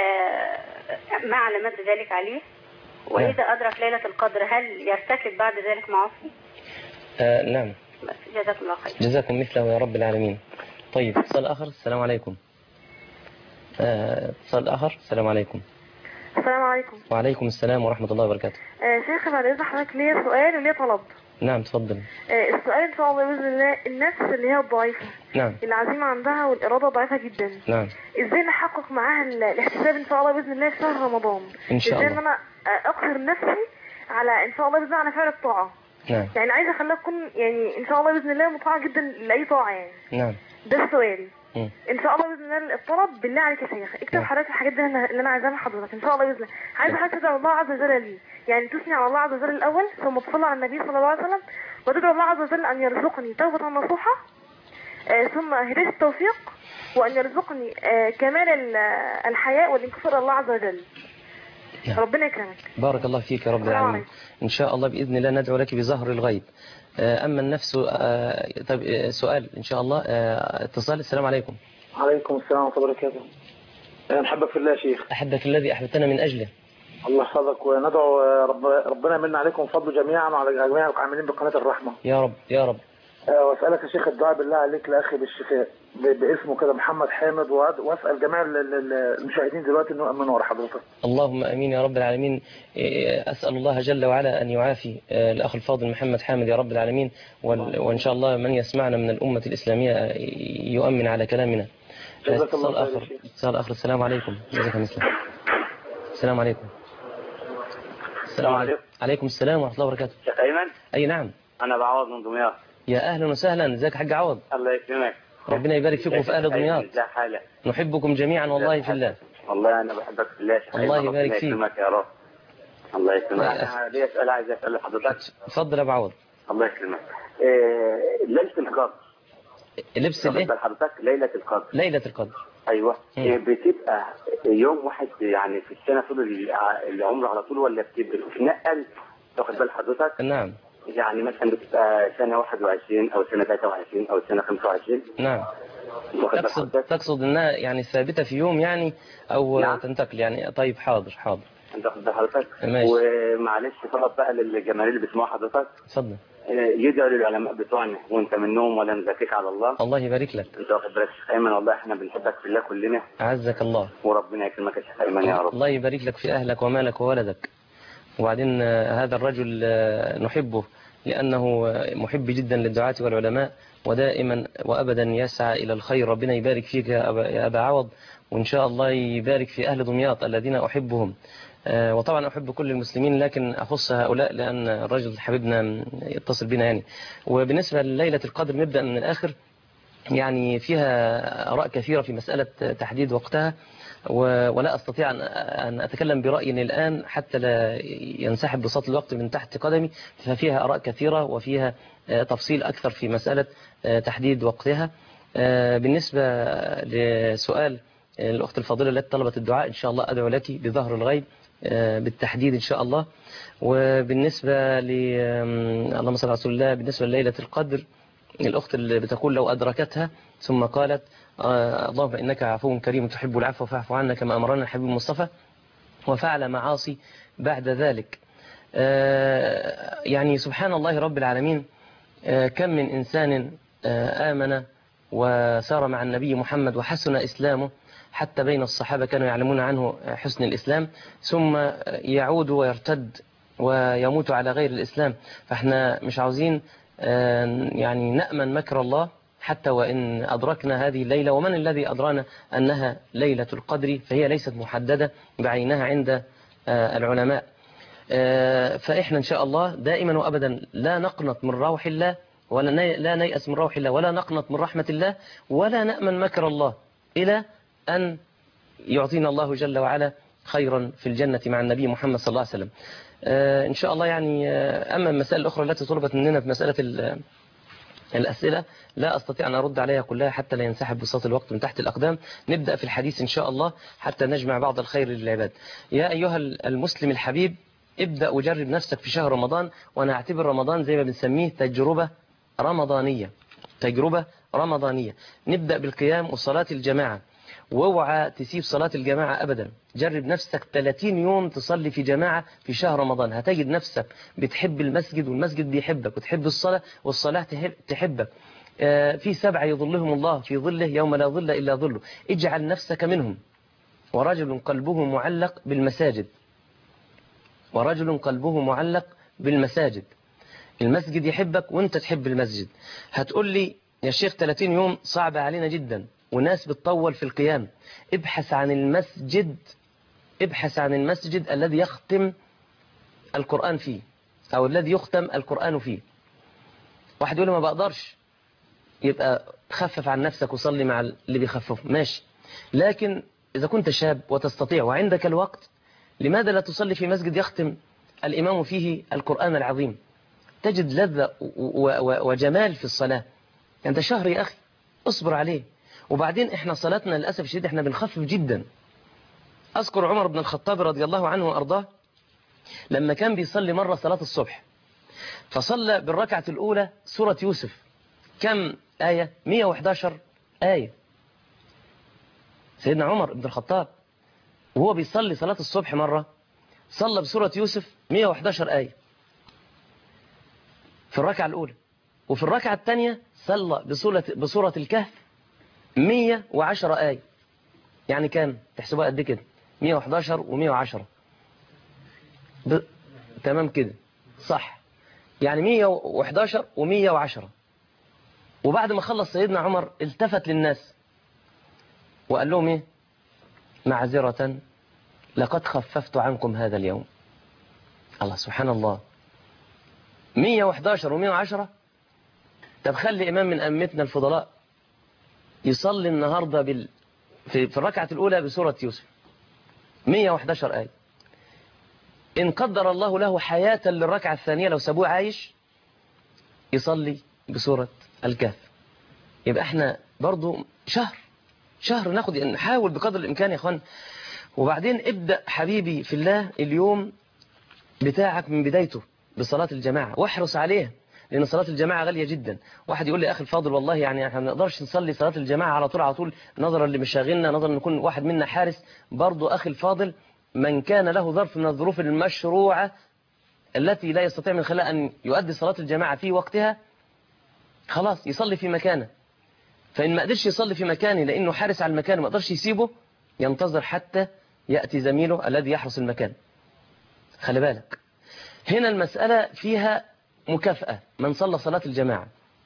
ما علامات ذلك عليه؟ وإذا أدرك ليلة القدر هل يرتكب بعد ذلك معاصي؟ نعم. بس جزاكم الله خير. جزاكم مثله يا رب العالمين. طيب اتصال آخر. السلام عليكم. اتصال آخر. السلام عليكم. السلام عليكم. وعليكم السلام ورحمة الله وبركاته. شيخ بعد إذن حضرتك ليا سؤال وليا طلب. نعم تفضل. السؤال إن شاء الله بإذن الله، النفس اللي هي الضعيفة، نعم، العزيمة عندها والإرادة ضعيفة جدا، نعم، إزاي نحقق معاها الاحتساب إن شاء الله بإذن الله في شهر رمضان؟ إن شاء الله. إزاي إن أنا أقهر نفسي على إن شاء الله بإذن الله على فعل الطاعة. نعم. يعني عايزة أخليها تكون يعني إن شاء الله بإذن الله مطاعة جدا لأي طاعة يعني. نعم. ده السؤال. ان شاء الله باذن الله الطلب بالله عليك يا شيخ، اكتب حضرتك الحاجات دي اللي انا عايزاها من حضرتك ان شاء الله باذن الله. عايزه حضرتك تدعو الله عز وجل لي، يعني تثني على الله عز وجل الاول، ثم تصلي على النبي صلى الله عليه وسلم، وتدعو الله عز وجل ان يرزقني توبه نصوحه، ثم هدايه التوفيق، وان يرزقني كمال الحياء والانكسار لله عز وجل. ربنا يكرمك. بارك الله فيك يا رب العالمين. ان شاء الله باذن الله ندعو لك بظهر الغيب. اما النفس طيب سؤال ان شاء الله. اتصال. السلام عليكم. وعليكم السلام ورحمه الله وبركاته. نحبك في الله يا شيخ. احبك الذي احببتنا من اجله. الله يحفظك، وندعو ربنا يمن عليكم فضله جميعا وعلى جميع العاملين بقناه الرحمه. يا رب يا رب. واسالك يا شيخ الدعاء بالله عليك لاخي بالشفاء باسمه كده محمد حامد، واسال جميع المشاهدين دلوقتي انه يامنوا ورا حضرتك. اللهم امين يا رب العالمين. اسال الله جل وعلا ان يعافي الاخ الفاضل محمد حامد يا رب العالمين، وان شاء الله من يسمعنا من الامه الاسلاميه يؤمن على كلامنا. اتصال اخر. اتصال اخر. السلام عليكم. جزاك الله. السلام عليكم. السلام عليكم. عليكم السلام ورحمه الله وبركاته. شيخ ايمن. اي نعم. انا بعوض من دمياط. يا اهلا وسهلا. ازيك يا حاج عوض؟ الله يكرمك. ربنا يبارك فيكم في اهل دمياط. ازي حالك؟ نحبكم جميعا والله في الله. والله انا بحبك في الله. الله يبارك فيك. الله يكرمك يا رب. الله يكرمك. انا ليا سؤال عايز اساله لحضرتك. اتفضل يا ابو عوض. الله يكرمك. ليله القدر. لبس الايه؟ حضرتك ليله القدر. ليله القدر. ايوه. بتبقى يوم واحد يعني في السنه طول العمر على طول، ولا بتتنقل؟ واخد بال حضرتك؟ نعم. يعني مثلا بتبقى سنه 21 او سنه 23 او سنه 25. نعم. تقصد انها يعني ثابته في يوم يعني، او نعم. تنتقل يعني. طيب حاضر حاضر. انت واخد بال حضرتك؟ ماشي. ومعلش طلب بقى للجماهير اللي بيسمعوا حضرتك. اتفضل. يدعوا للعلماء بتوعنا وانت منهم، ولا نزكيك على الله. الله يبارك لك. انت واخد بالك يا شيخ ايمن؟ والله احنا بنحبك في الله كلنا. اعزك الله. وربنا يكرمك يا شيخ ايمن يا رب. الله يبارك لك في اهلك ومالك وولدك. وبعدين هذا الرجل نحبه لأنه محب جدا للدعاة والعلماء، ودائما وأبدا يسعى إلى الخير. ربنا يبارك فيك يا أبا عوض، وإن شاء الله يبارك في أهل دمياط الذين أحبهم. وطبعا أحب كل المسلمين لكن أخص هؤلاء لأن الرجل حبيبنا يتصل بنا يعني. وبالنسبة لليلة القدر نبدأ من الآخر. يعني فيها آراء كثيرة في مسألة تحديد وقتها، ولا أستطيع أن أتكلم برأيي الآن حتى لا ينسحب بساط الوقت من تحت قدمي. ففيها آراء كثيرة وفيها تفصيل أكثر في مسألة تحديد وقتها. بالنسبة لسؤال الأخت الفاضلة التي طلبت الدعاء، إن شاء الله أدعو لك بظهر الغيب بالتحديد إن شاء الله. وبالنسبة اللهم صل على رسول الله، بالنسبة لليلة القدر الأخت اللي بتقول لو أدركتها ثم قالت اللهم إنك عفو كريم تحب العفو فاعف عنا كما أمرنا الحبيب المصطفى، وفعل معاصي بعد ذلك. يعني سبحان الله رب العالمين، كم من إنسان آمن وسار مع النبي محمد وحسن إسلامه، حتى بين الصحابة كانوا يعلمون عنه حسن الإسلام، ثم يعود ويرتد ويموت على غير الإسلام. فاحنا مش عاوزين يعني نأمن مكر الله حتى وإن أدركنا هذه الليلة. ومن الذي أدرانا أنها ليلة القدر؟ فهي ليست محددة بعينها عند العلماء. فإحنا إن شاء الله دائما وأبدا لا نقنط من روح الله، لا نيأس من روح الله، ولا نقنط من رحمة الله، ولا نأمن مكر الله إلى أن يعطينا الله جل وعلا خيرا في الجنة مع النبي محمد صلى الله عليه وسلم. إن شاء الله يعني. أما المسائل الأخرى التي طلبت مننا في مسألة الأسئلة لا أستطيع أن أرد عليها كلها حتى لا ينسحب بساط الوقت من تحت الأقدام. نبدأ في الحديث إن شاء الله حتى نجمع بعض الخير للعباد. يا أيها المسلم الحبيب، ابدأ وجرب نفسك في شهر رمضان. وأنا أعتبر رمضان زي ما بنسميه تجربة رمضانية. تجربة رمضانية. نبدأ بالقيام وصلاة الجماعة، واوعى تسيب صلاة الجماعة أبدا. جرب نفسك 30 يوم تصلي في جماعة في شهر رمضان، هتجد نفسك بتحب المسجد والمسجد بيحبك، وتحب الصلاة والصلاة تحبك. في 7 يظلهم الله في ظله يوم لا ظل إلا ظله. اجعل نفسك منهم. ورجل قلبه معلق بالمساجد، ورجل قلبه معلق بالمساجد. المسجد يحبك وانت تحب المسجد. هتقول لي يا شيخ 30 يوم صعب علينا جدا وناس بتطول في القيام. ابحث عن المسجد، ابحث عن المسجد الذي يختم القرآن فيه، أو الذي يختم القرآن فيه. واحد يقول ما بقدرش، يبقى خفف عن نفسك وصلي مع اللي بيخفف، ماشي. لكن إذا كنت شاب وتستطيع وعندك الوقت، لماذا لا تصلي في مسجد يختم الإمام فيه القرآن العظيم؟ تجد لذة وجمال في الصلاة. أنت شهر يا أخي، اصبر عليه. وبعدين احنا صلاتنا للأسف الشديد احنا بنخفف جدا. أذكر عمر بن الخطاب رضي الله عنه وأرضاه لما كان بيصلي مرة صلاة الصبح، فصلى بالركعة الأولى سورة يوسف. كم آية؟ 111 آية. سيدنا عمر بن الخطاب وهو بيصلي صلاة الصبح مرة صلى بسورة يوسف 111 آية في الركعة الأولى، وفي الركعة الثانية صلى بسورة الكهف 110 آية. يعني كام؟ تحسبها قد كده 111 و110 تمام كده صح؟ يعني 111 و110. وبعد ما خلص سيدنا عمر التفت للناس وقال لهم ايه؟ معذرة لقد خففت عنكم هذا اليوم. الله سبحان الله، 111 و110. طب خلي إمام من أئمتنا الفضلاء يصلي النهاردة في الركعة الأولى بسورة يوسف 111 آية. إن قدر الله له حياة للركعة الثانية لو سابوه عايش يصلي بسورة الكهف. يبقى احنا برضو شهر نحاول بقدر الإمكان يا أخوان. وبعدين ابدأ حبيبي في الله اليوم بتاعك من بدايته بصلاة الجماعة، واحرص عليها لأن صلاة الجماعة غالية جدا. واحد يقول لي أخي الفاضل والله يعني احنا ما نقدرش نصلي صلاة الجماعة على طول نظرا لمشاغلنا، نظرا نكون واحد منا حارس. برضو أخي الفاضل من كان له ظرف من الظروف المشروعة التي لا يستطيع من خلالها أن يؤدي صلاة الجماعة في وقتها، خلاص يصلي في مكانه. فإن ما قدرش يصلي في مكانه لأنه حارس على المكان ما قدرش يسيبه، ينتظر حتى يأتي زميله الذي يحرس المكان. خلي بالك هنا المسألة فيها مكافأة. من صلى صلاة الجماعة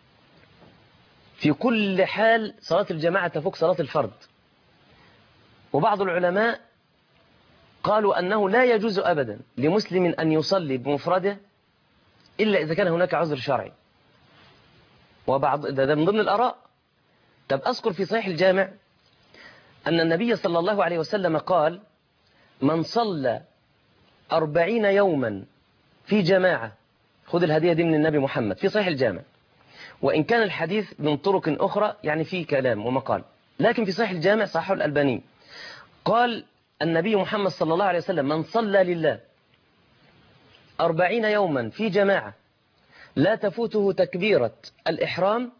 في كل حال صلاة الجماعة تفوق صلاة الفرد. وبعض العلماء قالوا أنه لا يجوز أبدا لمسلم أن يصلي بمفرده إلا إذا كان هناك عذر شرعي. وبعض ده من ضمن الآراء. طب أذكر في صحيح الجامع أن النبي صلى الله عليه وسلم قال: من صلى 40 يوما في جماعة، خذ الهدية دي من النبي محمد، في صحيح الجامع، وإن كان الحديث من طرق أخرى يعني فيه كلام ومقال، لكن في صحيح الجامع صححه الألباني، قال النبي محمد صلى الله عليه وسلم: من صلى لله 40 يوما في جماعة لا تفوته تكبيرة الإحرام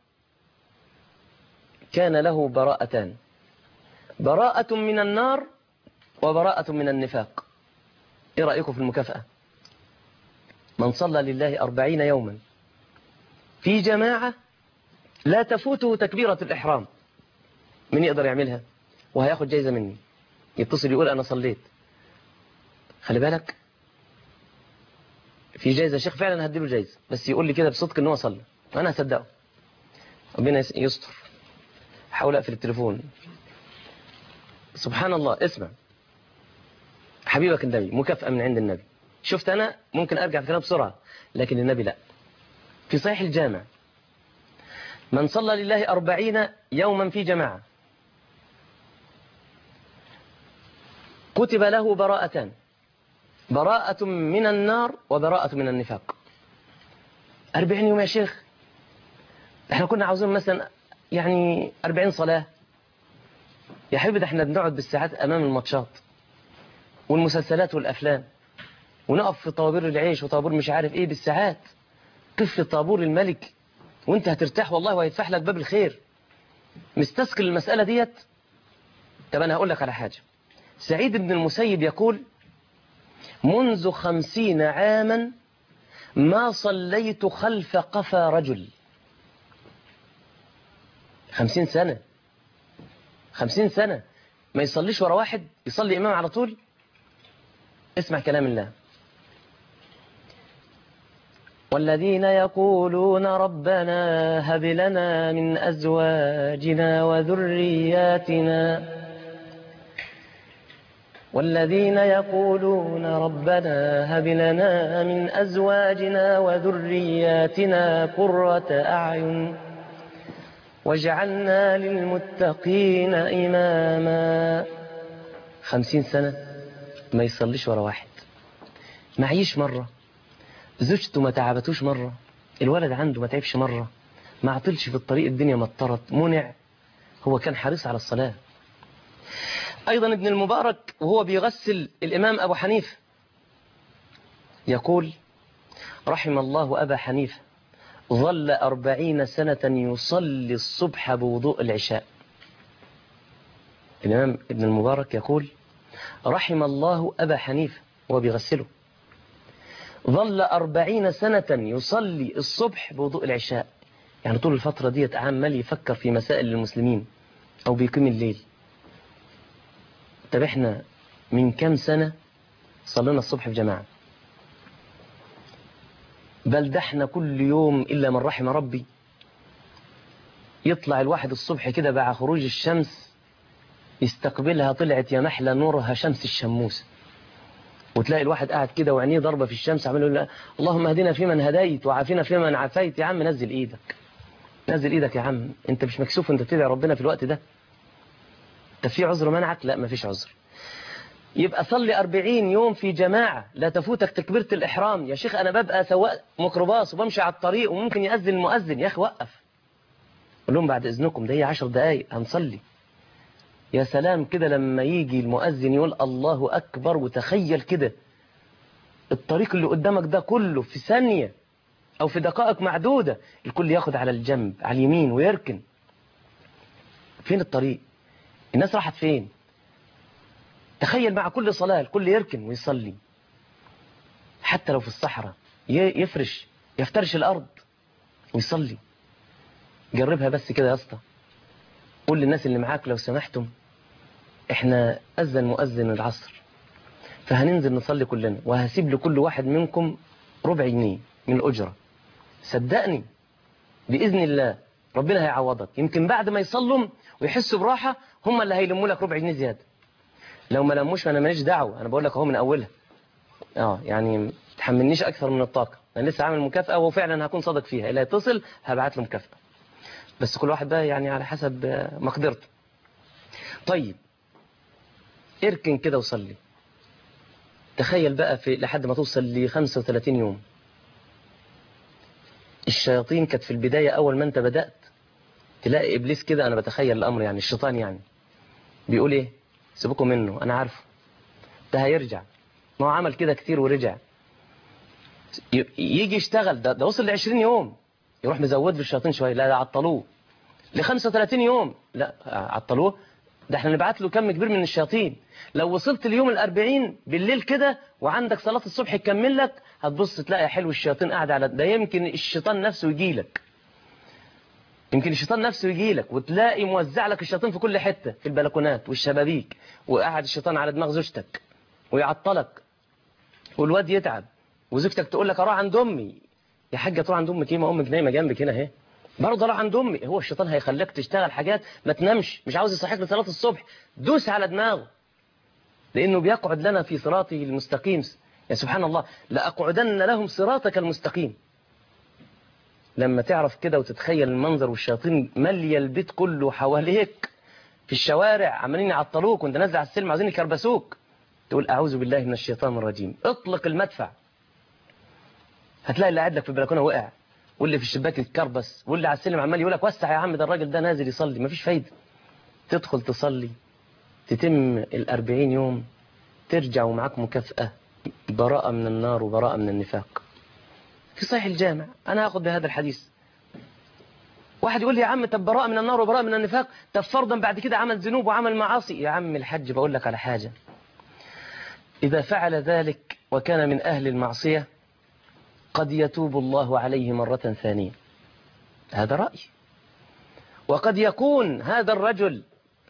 كان له براءتان: براءة من النار وبراءة من النفاق. إيه رأيكم في المكافأة؟ من صلى لله 40 يوما في جماعة لا تفوته تكبيرة الإحرام، من يقدر يعملها وهياخد جايزة مني؟ يتصل يقول أنا صليت. خلي بالك، في جايزة شيخ فعلا هديله جايزة، بس يقول لي كده بصدق ان هو صلى، وانا هصدقه. ربنا يستر. حاول اقفل التليفون. سبحان الله. اسمع، حبيبك النبي مكافأة من عند النبي. شفت انا ممكن ارجع في كلام بسرعة، لكن النبي لا. في صحيح الجامع: من صلى لله 40 يوما في جماعة كتب له براءتان: براءة من النار وبراءة من النفاق. 40 يوم يا شيخ، احنا كنا عاوزين مثلا يعني 40 صلاة يا حبيبي. ده احنا بنقعد بالساعات امام الماتشات والمسلسلات والافلام، ونقف في طوابير العيش وطابور مش عارف ايه بالساعات. قف في طابور الملك وانت هترتاح والله، وهيتفتح لك باب الخير. مستثقل المسألة ديت. طب انا هقول لك على حاجة. سعيد بن المسيب يقول: منذ 50 عاما ما صليت خلف قفا رجل. 50 سنة، 50 سنة ما يصليش ورا واحد، يصلي إمام على طول. اسمع كلام الله: والذين يقولون ربنا هب لنا من أزواجنا وذرياتنا والذين يقولون ربنا هب لنا من أزواجنا وذرياتنا قرة أعين واجعلنا للمتقين إماما. 50 سنة ما يصليش ورا واحد، معيش مرة، زوجته ما تعبتوش مرة، الولد عنده ما تعبش مرة، ما عطلش في الطريق، الدنيا مطرت منع، هو كان حريص على الصلاة. أيضا ابن المبارك وهو بيغسل الإمام أبو حنيفة يقول: رحم الله أبا حنيفة ظل 40 سنة يصلي الصبح بوضوء العشاء. الإمام ابن المبارك يقول: رحم الله أبا حنيفة وهو بيغسله، ظل 40 سنة يصلي الصبح بوضوء العشاء. يعني طول الفترة دي عمال يفكر في مسائل المسلمين أو بيقيم الليل. طب احنا من كام سنة صلينا الصبح في جماعة؟ بل ده احنا كل يوم إلا من رحم ربي يطلع الواحد الصبح كده بعد خروج الشمس يستقبلها، طلعت يا محلى نورها شمس الشموس، وتلاقي الواحد قاعد كده وعينيه ضربة في الشمس عمال يقول: اللهم اهدنا فيمن هديت وعافنا فيمن عافيت. يا عم نزل ايدك، نزل ايدك يا عم، انت مش مكسوف انت بتدعي ربنا في الوقت ده؟ طب في عذر منعك؟ لا مفيش عذر. يبقى صلي 40 يوم في جماعة لا تفوتك تكبيرة الإحرام. يا شيخ أنا ببقى سواق ميكروباص وبمشي على الطريق وممكن يأذن المؤذن. يا أخي وقف، قول لهم بعد إذنكم ده هي 10 دقايق هنصلي. يا سلام كده لما يجي المؤذن يقول الله أكبر، وتخيل كده الطريق اللي قدامك ده كله في ثانية أو في دقائق معدودة الكل ياخد على الجنب على اليمين ويركن. فين الطريق؟ الناس راحت فين؟ تخيل مع كل صلاة الكل يركن ويصلي، حتى لو في الصحراء يفترش الأرض ويصلي. جربها بس كده يا اسطى. قول للناس اللي معاك لو سمحتم احنا أذن مؤذن العصر فهننزل نصلي كلنا، وهسيب لكل واحد منكم ربع جنيه من الأجرة. صدقني بإذن الله ربنا هيعوضك. يمكن بعد ما يصلوا ويحسوا براحة هم اللي هيلموا لك ربع جنيه زيادة. لو ما لموش انا ماليش دعوه، انا بقول لك اهو من اولها. يعني ما تحملنيش اكثر من الطاقه، انا لسه عامل مكافاه وفعلا هكون صادق فيها، اللي هيتصل هبعت له مكافاه، بس كل واحد بقى يعني على حسب مقدرته. طيب اركن كده وصلي. تخيل بقى في لحد ما توصل ل 35 يوم. الشياطين كانت في البداية أول ما أنت بدأت تلاقي إبليس كده، أنا بتخيل الأمر يعني الشيطان يعني بيقول إيه؟ سيبكم منه، أنا عارفه ده هيرجع، ما هو عمل كده كتير ورجع. يجي يشتغل ده وصل ل 20 يوم يروح مزود له الشياطين شوية، لا عطلوه. ل 35 يوم لا عطلوه، ده احنا نبعت له كم كبير من الشياطين. لو وصلت اليوم ال40 بالليل كده وعندك صلاة الصبح يكمل لك، هتبص تلاقي حلو الشياطين قاعد على ده. يمكن الشيطان نفسه يجي لك، يمكن الشيطان نفسه يجي لك وتلاقي موزع لك الشياطين في كل حتة، في البلكونات والشبابيك، وقاعد الشيطان على دماغ زوجتك ويعطلك، والواد يتعب، وزوجتك تقول لك اروح عند امي. يا حاجه تروح عند امك ايه؟ ما امك نايمه جنبك هنا اهي. برضه اروح عند امي. هو الشيطان هيخليك تشتغل حاجات ما تنامش، مش عاوز يصحيك لصلاه الصبح، دوس على دماغه، لانه بيقعد لنا في صراطه المستقيم. يا سبحان الله، لاقعدن لهم صراطك المستقيم. لما تعرف كده وتتخيل المنظر والشياطين ماليه البيت كله حواليك في الشوارع عمالين يعطلوك وانت نازل على السلم عاوزين يكربسوك، تقول اعوذ بالله من الشيطان الرجيم، اطلق المدفع. هتلاقي اللي قاعد لك في البلكونه وقع، واللي في الشباك اتكربس، واللي على السلم عمال يقول لك وسع يا عم، ده الراجل ده نازل يصلي. مفيش فايده. تدخل تصلي، تتم ال40 يوم، ترجع ومعاك مكافأة، براءة من النار وبراءة من النفاق. في صحيح الجامع، أنا هاخد بهذا الحديث. واحد يقول لي يا عم طب براءة من النار وبراءة من النفاق، طب فرضا بعد كده عمل ذنوب وعمل معاصي. يا عم الحج بقول لك على حاجة، إذا فعل ذلك وكان من أهل المعصية قد يتوب الله عليه مرة ثانية، هذا رأي. وقد يكون هذا الرجل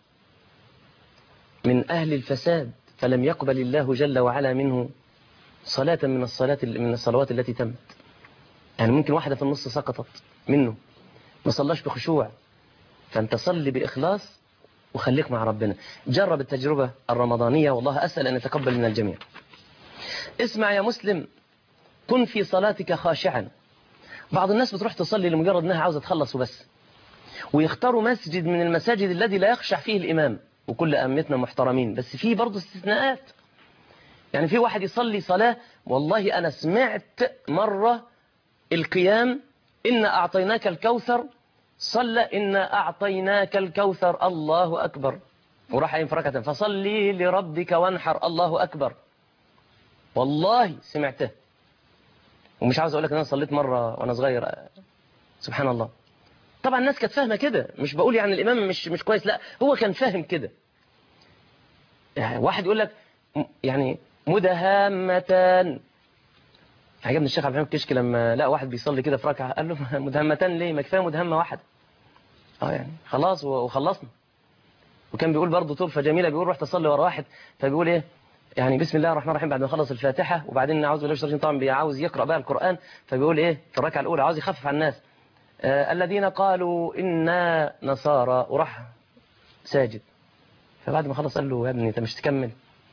من أهل الفساد فلم يقبل الله جل وعلا منه صلاة من الصلوات التي تمت. يعني ممكن واحدة في النص سقطت منه، ما صلاش بخشوع. فأنت صلي بإخلاص وخليك مع ربنا. جرب التجربة الرمضانية، والله أسأل أن يتقبل من الجميع. اسمع يا مسلم، كن في صلاتك خاشعا. بعض الناس بتروح تصلي لمجرد أنها عاوزة تخلص وبس، ويختاروا مسجد من المساجد الذي لا يخشع فيه الإمام، وكل أئمتنا محترمين، بس في برضه استثناءات. يعني في واحد يصلي صلاة، والله أنا سمعت مرة القيام إنا أعطيناك الكوثر، صلى إنا أعطيناك الكوثر الله أكبر، وراح قايم في ركعة فصلي لربك وانحر الله أكبر. والله سمعته، ومش عاوز أقول لك أن أنا صليت مرة وأنا صغير. سبحان الله. طبعا الناس كانت فاهمة كده، مش بقول يعني الإمام مش كويس، لا هو كان فاهم كده. يعني واحد يقول لك يعني مدهامتان. عجبني الشيخ عبد الحميد الكشكي لما لقى واحد بيصلي كده في ركعة، قال له مدهمتان ليه؟ ما كفايه مدهمة واحدة. يعني خلاص وخلصنا. وكان بيقول برضه طرفة جميلة، بيقول رحت أصلي ورا واحد فبيقول إيه يعني بسم الله الرحمن الرحيم بعد ما خلص الفاتحة، وبعدين عاوز بالله الشيطان طبعا عاوز يقرأ بقى القرآن، فبيقول إيه في الركعة الأولى عاوز يخفف على الناس، الذين قالوا إنا نصارى، وراح ساجد. فبعد ما خلص قال له يا ابني أنت مش تكمل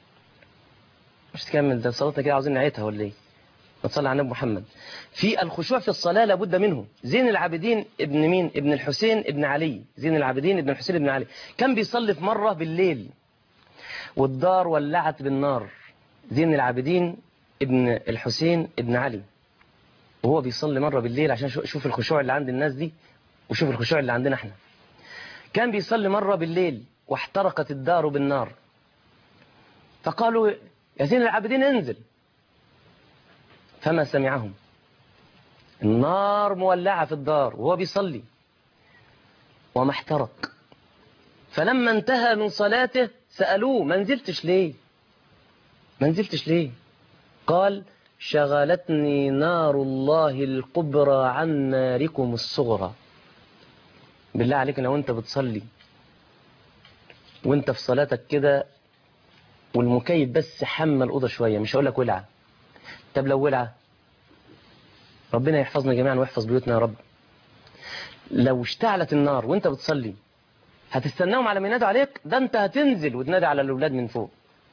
ده صلاتنا كده عاوزين نعيدها ولا إيه؟ وتصلي على النبي محمد. في الخشوع في الصلاة لابد منه. زين العابدين ابن مين؟ ابن الحسين ابن علي. زين العابدين ابن الحسين ابن علي كان بيصلي في مرة بالليل والدار ولعت بالنار. زين العابدين ابن الحسين ابن علي وهو بيصلي مرة بالليل، عشان شوف الخشوع اللي عند الناس دي وشوف الخشوع اللي عندنا احنا. كان بيصلي مرة بالليل واحترقت الدار بالنار، فقالوا يا زين العابدين انزل، فما سمعهم. النار مولعة في الدار وهو بيصلي وما احترق. فلما انتهى من صلاته سألوه ما نزلتش ليه؟ قال شغلتني نار الله الكبرى عن ناركم الصغرى. بالله عليك لو انت بتصلي وانت في صلاتك كده والمكيف بس حمى الأوضة شوية، مش هقول لك ولعة، طب لو ولعة ربنا يحفظنا جميعا ويحفظ بيوتنا يا رب. لو اشتعلت النار وانت بتصلي هتستناهم على ما ينادوا عليك؟ ده انت هتنزل وتنادي على الأولاد من فوق،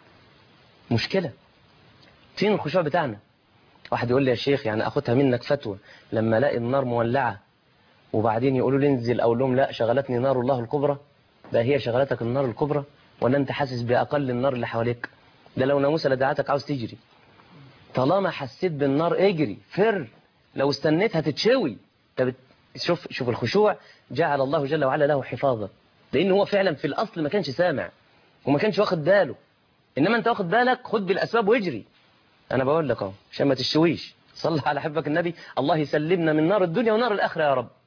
مشكلة. فين الخشوع بتاعنا؟ واحد يقول لي يا شيخ يعني أخدها منك فتوى لما الاقي النار مولعة وبعدين يقولوا لي انزل، أقول لهم لا، شغلتني نار الله الكبرى. بقى هي شغلتك النار الكبرى ولا أنت حاسس بأقل النار اللي حواليك؟ ده لو ناموسة لدعاتك عاوز تجري. طالما حسيت بالنار اجري فر، لو استنيت هتتشوي. طب شوف الخشوع جعل الله جل وعلا له حفاظا، لأن هو فعلا في الأصل ما كانش سامع وما كانش واخد باله، إنما أنت واخد بالك، خد بالأسباب واجري. أنا بقول لك أهو عشان ما تشويش. صلى على حبك النبي، الله يسلمنا من نار الدنيا ونار الآخرة يا رب.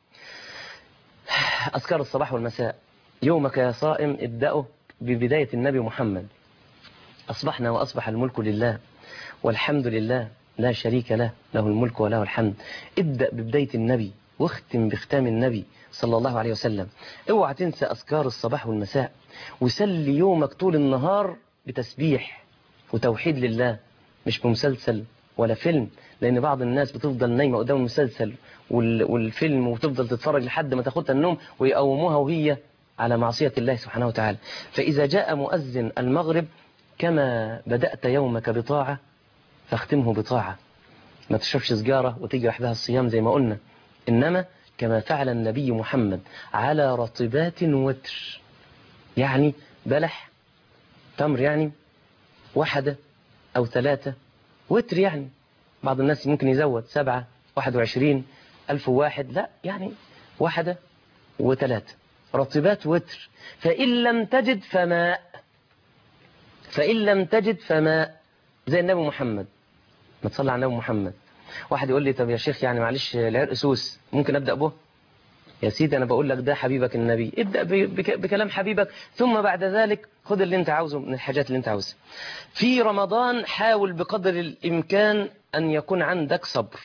أذكار الصباح والمساء. يومك يا صائم ابدأه ببداية النبي محمد. أصبحنا وأصبح الملك لله والحمد لله لا شريك له، له الملك وله الحمد. ابدأ ببداية النبي واختم بختام النبي صلى الله عليه وسلم. اوعى تنسى أذكار الصباح والمساء، وسلي يومك طول النهار بتسبيح وتوحيد لله، مش بمسلسل ولا فيلم، لأن بعض الناس بتفضل نايمة قدام المسلسل والفيلم وتفضل تتفرج لحد ما تاخدها النوم ويقوموها وهي على معصية الله سبحانه وتعالى. فإذا جاء مؤذن المغرب كما بدأت يومك بطاعة فاختمه بطاعة. ما تشربش سجارة وتجرح بها الصيام زي ما قلنا، إنما كما فعل النبي محمد على رطبات وتر، يعني بلح تمر، يعني واحدة أو 3 وتر، يعني بعض الناس ممكن يزود 7 21 1001، لا يعني 1 و3 رطبات وتر. فإن لم تجد فماء زي النبي محمد. ما تصلي على النبي محمد. واحد يقول لي طب يا شيخ يعني معلش العرق سوس ممكن أبدأ به؟ يا سيدي أنا بقول لك ده حبيبك النبي، ابدأ بكلام حبيبك، ثم بعد ذلك خذ اللي انت عاوزه من الحاجات اللي انت عاوزها. في رمضان حاول بقدر الإمكان أن يكون عندك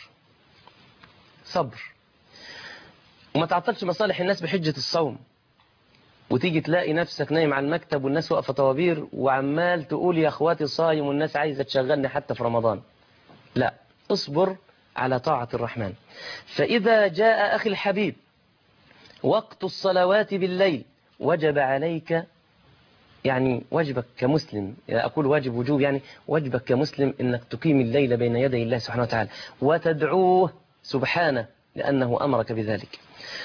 صبر، وما تعطلش مصالح الناس بحجة الصوم، وتيجي تلاقي نفسك نايم على المكتب والناس واقفة طوابير وعمال تقول يا اخواتي صايم والناس عايزة تشغلني حتى في رمضان. لا، اصبر على طاعة الرحمن. فإذا جاء أخي الحبيب وقت الصلوات بالليل وجب عليك، يعني واجبك كمسلم، أقول واجب وجوب، يعني واجبك كمسلم إنك تقيم الليل بين يدي الله سبحانه وتعالى وتدعوه سبحانه لأنه أمرك بذلك.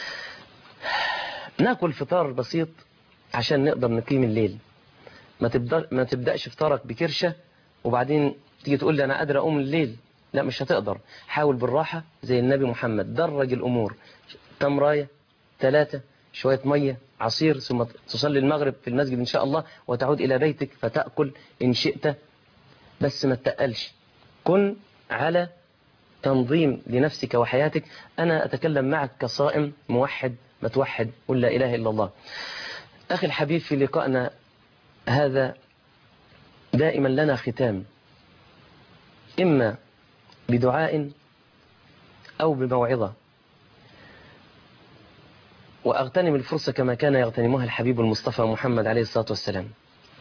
ناكل فطار بسيط عشان نقدر نقيم الليل. ما تبدأش فطارك بكرشة وبعدين تيجي تقول لي أنا قادر أقوم الليل. لا، مش هتقدر. حاول بالراحة زي النبي محمد، درج الأمور. تمراية 3 شوية مية عصير، ثم تصلي المغرب في المسجد إن شاء الله وتعود إلى بيتك فتأكل إن شئت، بس ما تتقلش. كن على تنظيم لنفسك وحياتك. أنا أتكلم معك كصائم موحد، ما توحد قل لا إله إلا الله. أخي الحبيب، في لقائنا هذا دائما لنا ختام، إما بدعاء أو بموعظة، وأغتنم الفرصة كما كان يغتنمها الحبيب المصطفى محمد عليه الصلاة والسلام.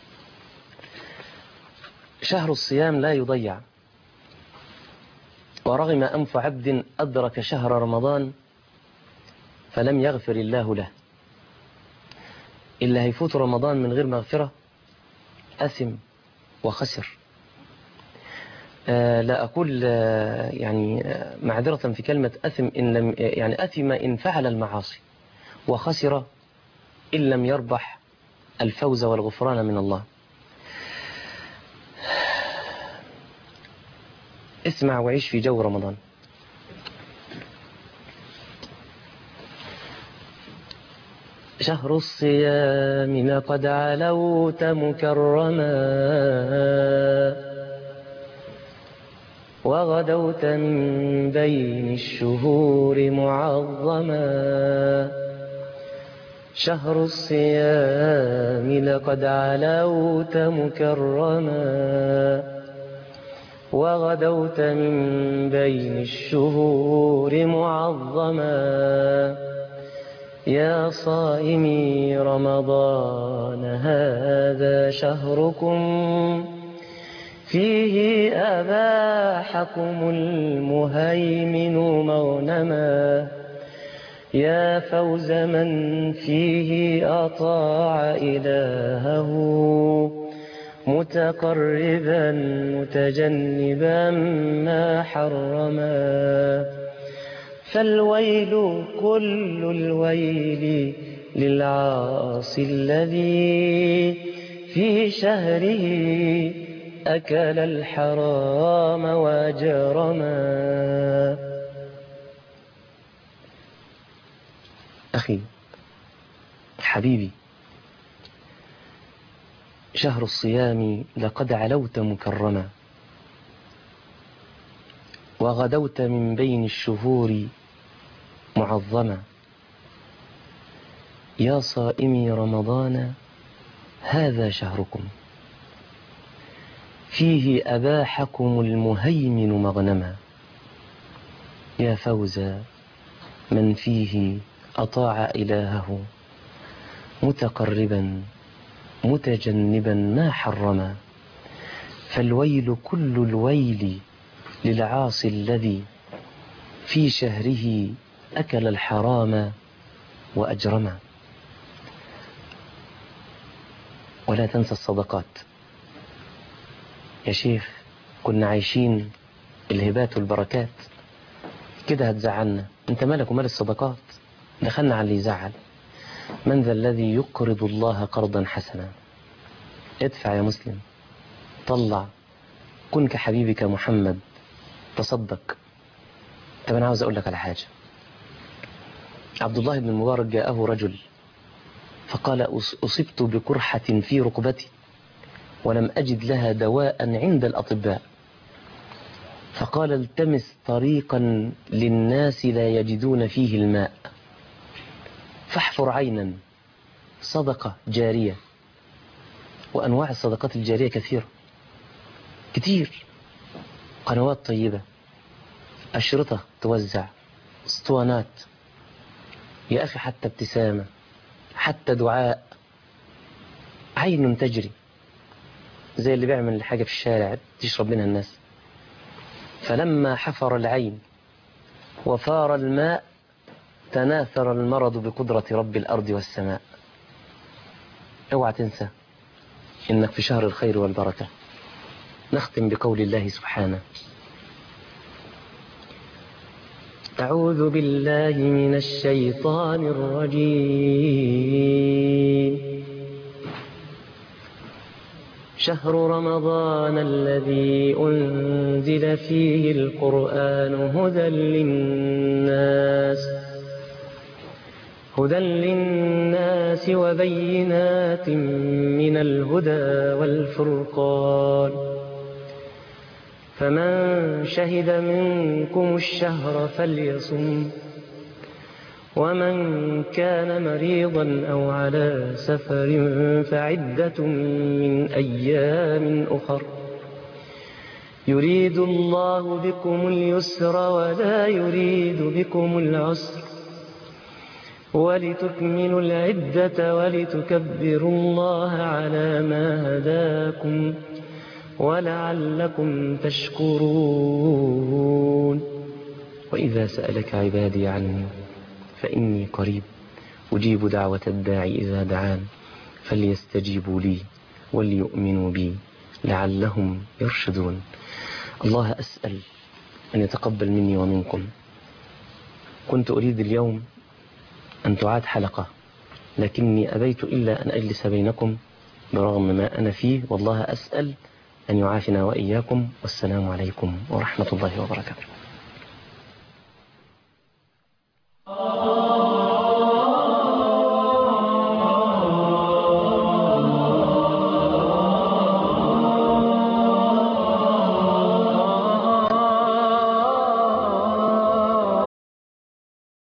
شهر الصيام لا يضيع، ورغم أنف عبد أدرك شهر رمضان فلم يغفر الله له. إلا هيفوت رمضان من غير مغفرة أثم وخسر. لا أقول يعني معذرة في كلمة أثم إن لم، يعني أثم إن فعل المعاصي، وخسر إن لم يربح الفوز والغفران من الله. اسمع وعيش في جو رمضان. شهر الصيام لقد علوت مكرما وغدوت من بين الشهور معظما. شهر الصيام لقد علوت مكرما وغدوت من بين الشهور معظما. يا صائمي رمضان هذا شهركم فيه أباحكم المهيمن مغنما. يا فوز من فيه أطاع إلهه متقربا متجنبا ما حرما، فالويل كل الويل للعاصي الذي في شهره أكل الحرام وجرما. أخي حبيبي، شهر الصيام لقد علوت مكرما، وغدوت من بين الشهور معظما. يا صائمي رمضان هذا شهركم، فيه أباحكم المهيمن مغنما. يا فوز من فيه أطاع إلهه متقربا متجنبا ما حرما، فالويل كل الويل للعاصي الذي في شهره أكل الحرام وأجرما. ولا تنسى الصدقات يا شيخ، كنا عايشين الهبات والبركات كده هتزعلنا. انت مالك ومال الصدقات؟ دخلنا على اللي يزعل. من ذا الذي يقرض الله قرضا حسنا؟ ادفع يا مسلم، طلع، كن كحبيبك محمد، تصدق. طب انا عاوز اقول لك على حاجة. عبد الله بن المبارك جاءه رجل فقال أصبت بقرحة في ركبتي ولم أجد لها دواء عند الأطباء، فقال التمس طريقا للناس لا يجدون فيه الماء، فاحفر عينا، صدقة جارية. وأنواع الصدقات الجارية كثيرة كتير، قنوات طيبة، أشرطة توزع، اسطوانات، يا أخي حتى ابتسامة، حتى دعاء، عين تجري زي اللي بيعمل الحاجة في الشارع تشرب منها الناس. فلما حفر العين وفار الماء تناثر المرض بقدرة رب الأرض والسماء. اوعى تنسى إنك في شهر الخير والبركة. نختم بقول الله سبحانه: أعوذ بالله من الشيطان الرجيم. شهر رمضان الذي أنزل فيه القرآن هدى للناس وبينات من الهدى والفرقان، فمن شهد منكم الشهر فليصم، ومن كان مريضا أو على سفر فعدة من أيام أخر، يريد الله بكم اليسر ولا يريد بكم العسر، ولتكملوا العدة ولتكبروا الله على ما هداكم ولعلكم تشكرون. وإذا سألك عبادي عني فإني قريب أجيب دعوة الداعي إذا دعان، فليستجيبوا لي وليؤمنوا بي لعلهم يرشدون. الله أسأل أن يتقبل مني ومنكم. كنت أريد اليوم أن تعاد حلقة، لكني أبيت إلا أن أجلس بينكم برغم ما أنا فيه، والله أسأل أن يعافنا وإياكم، والسلام عليكم ورحمة الله وبركاته.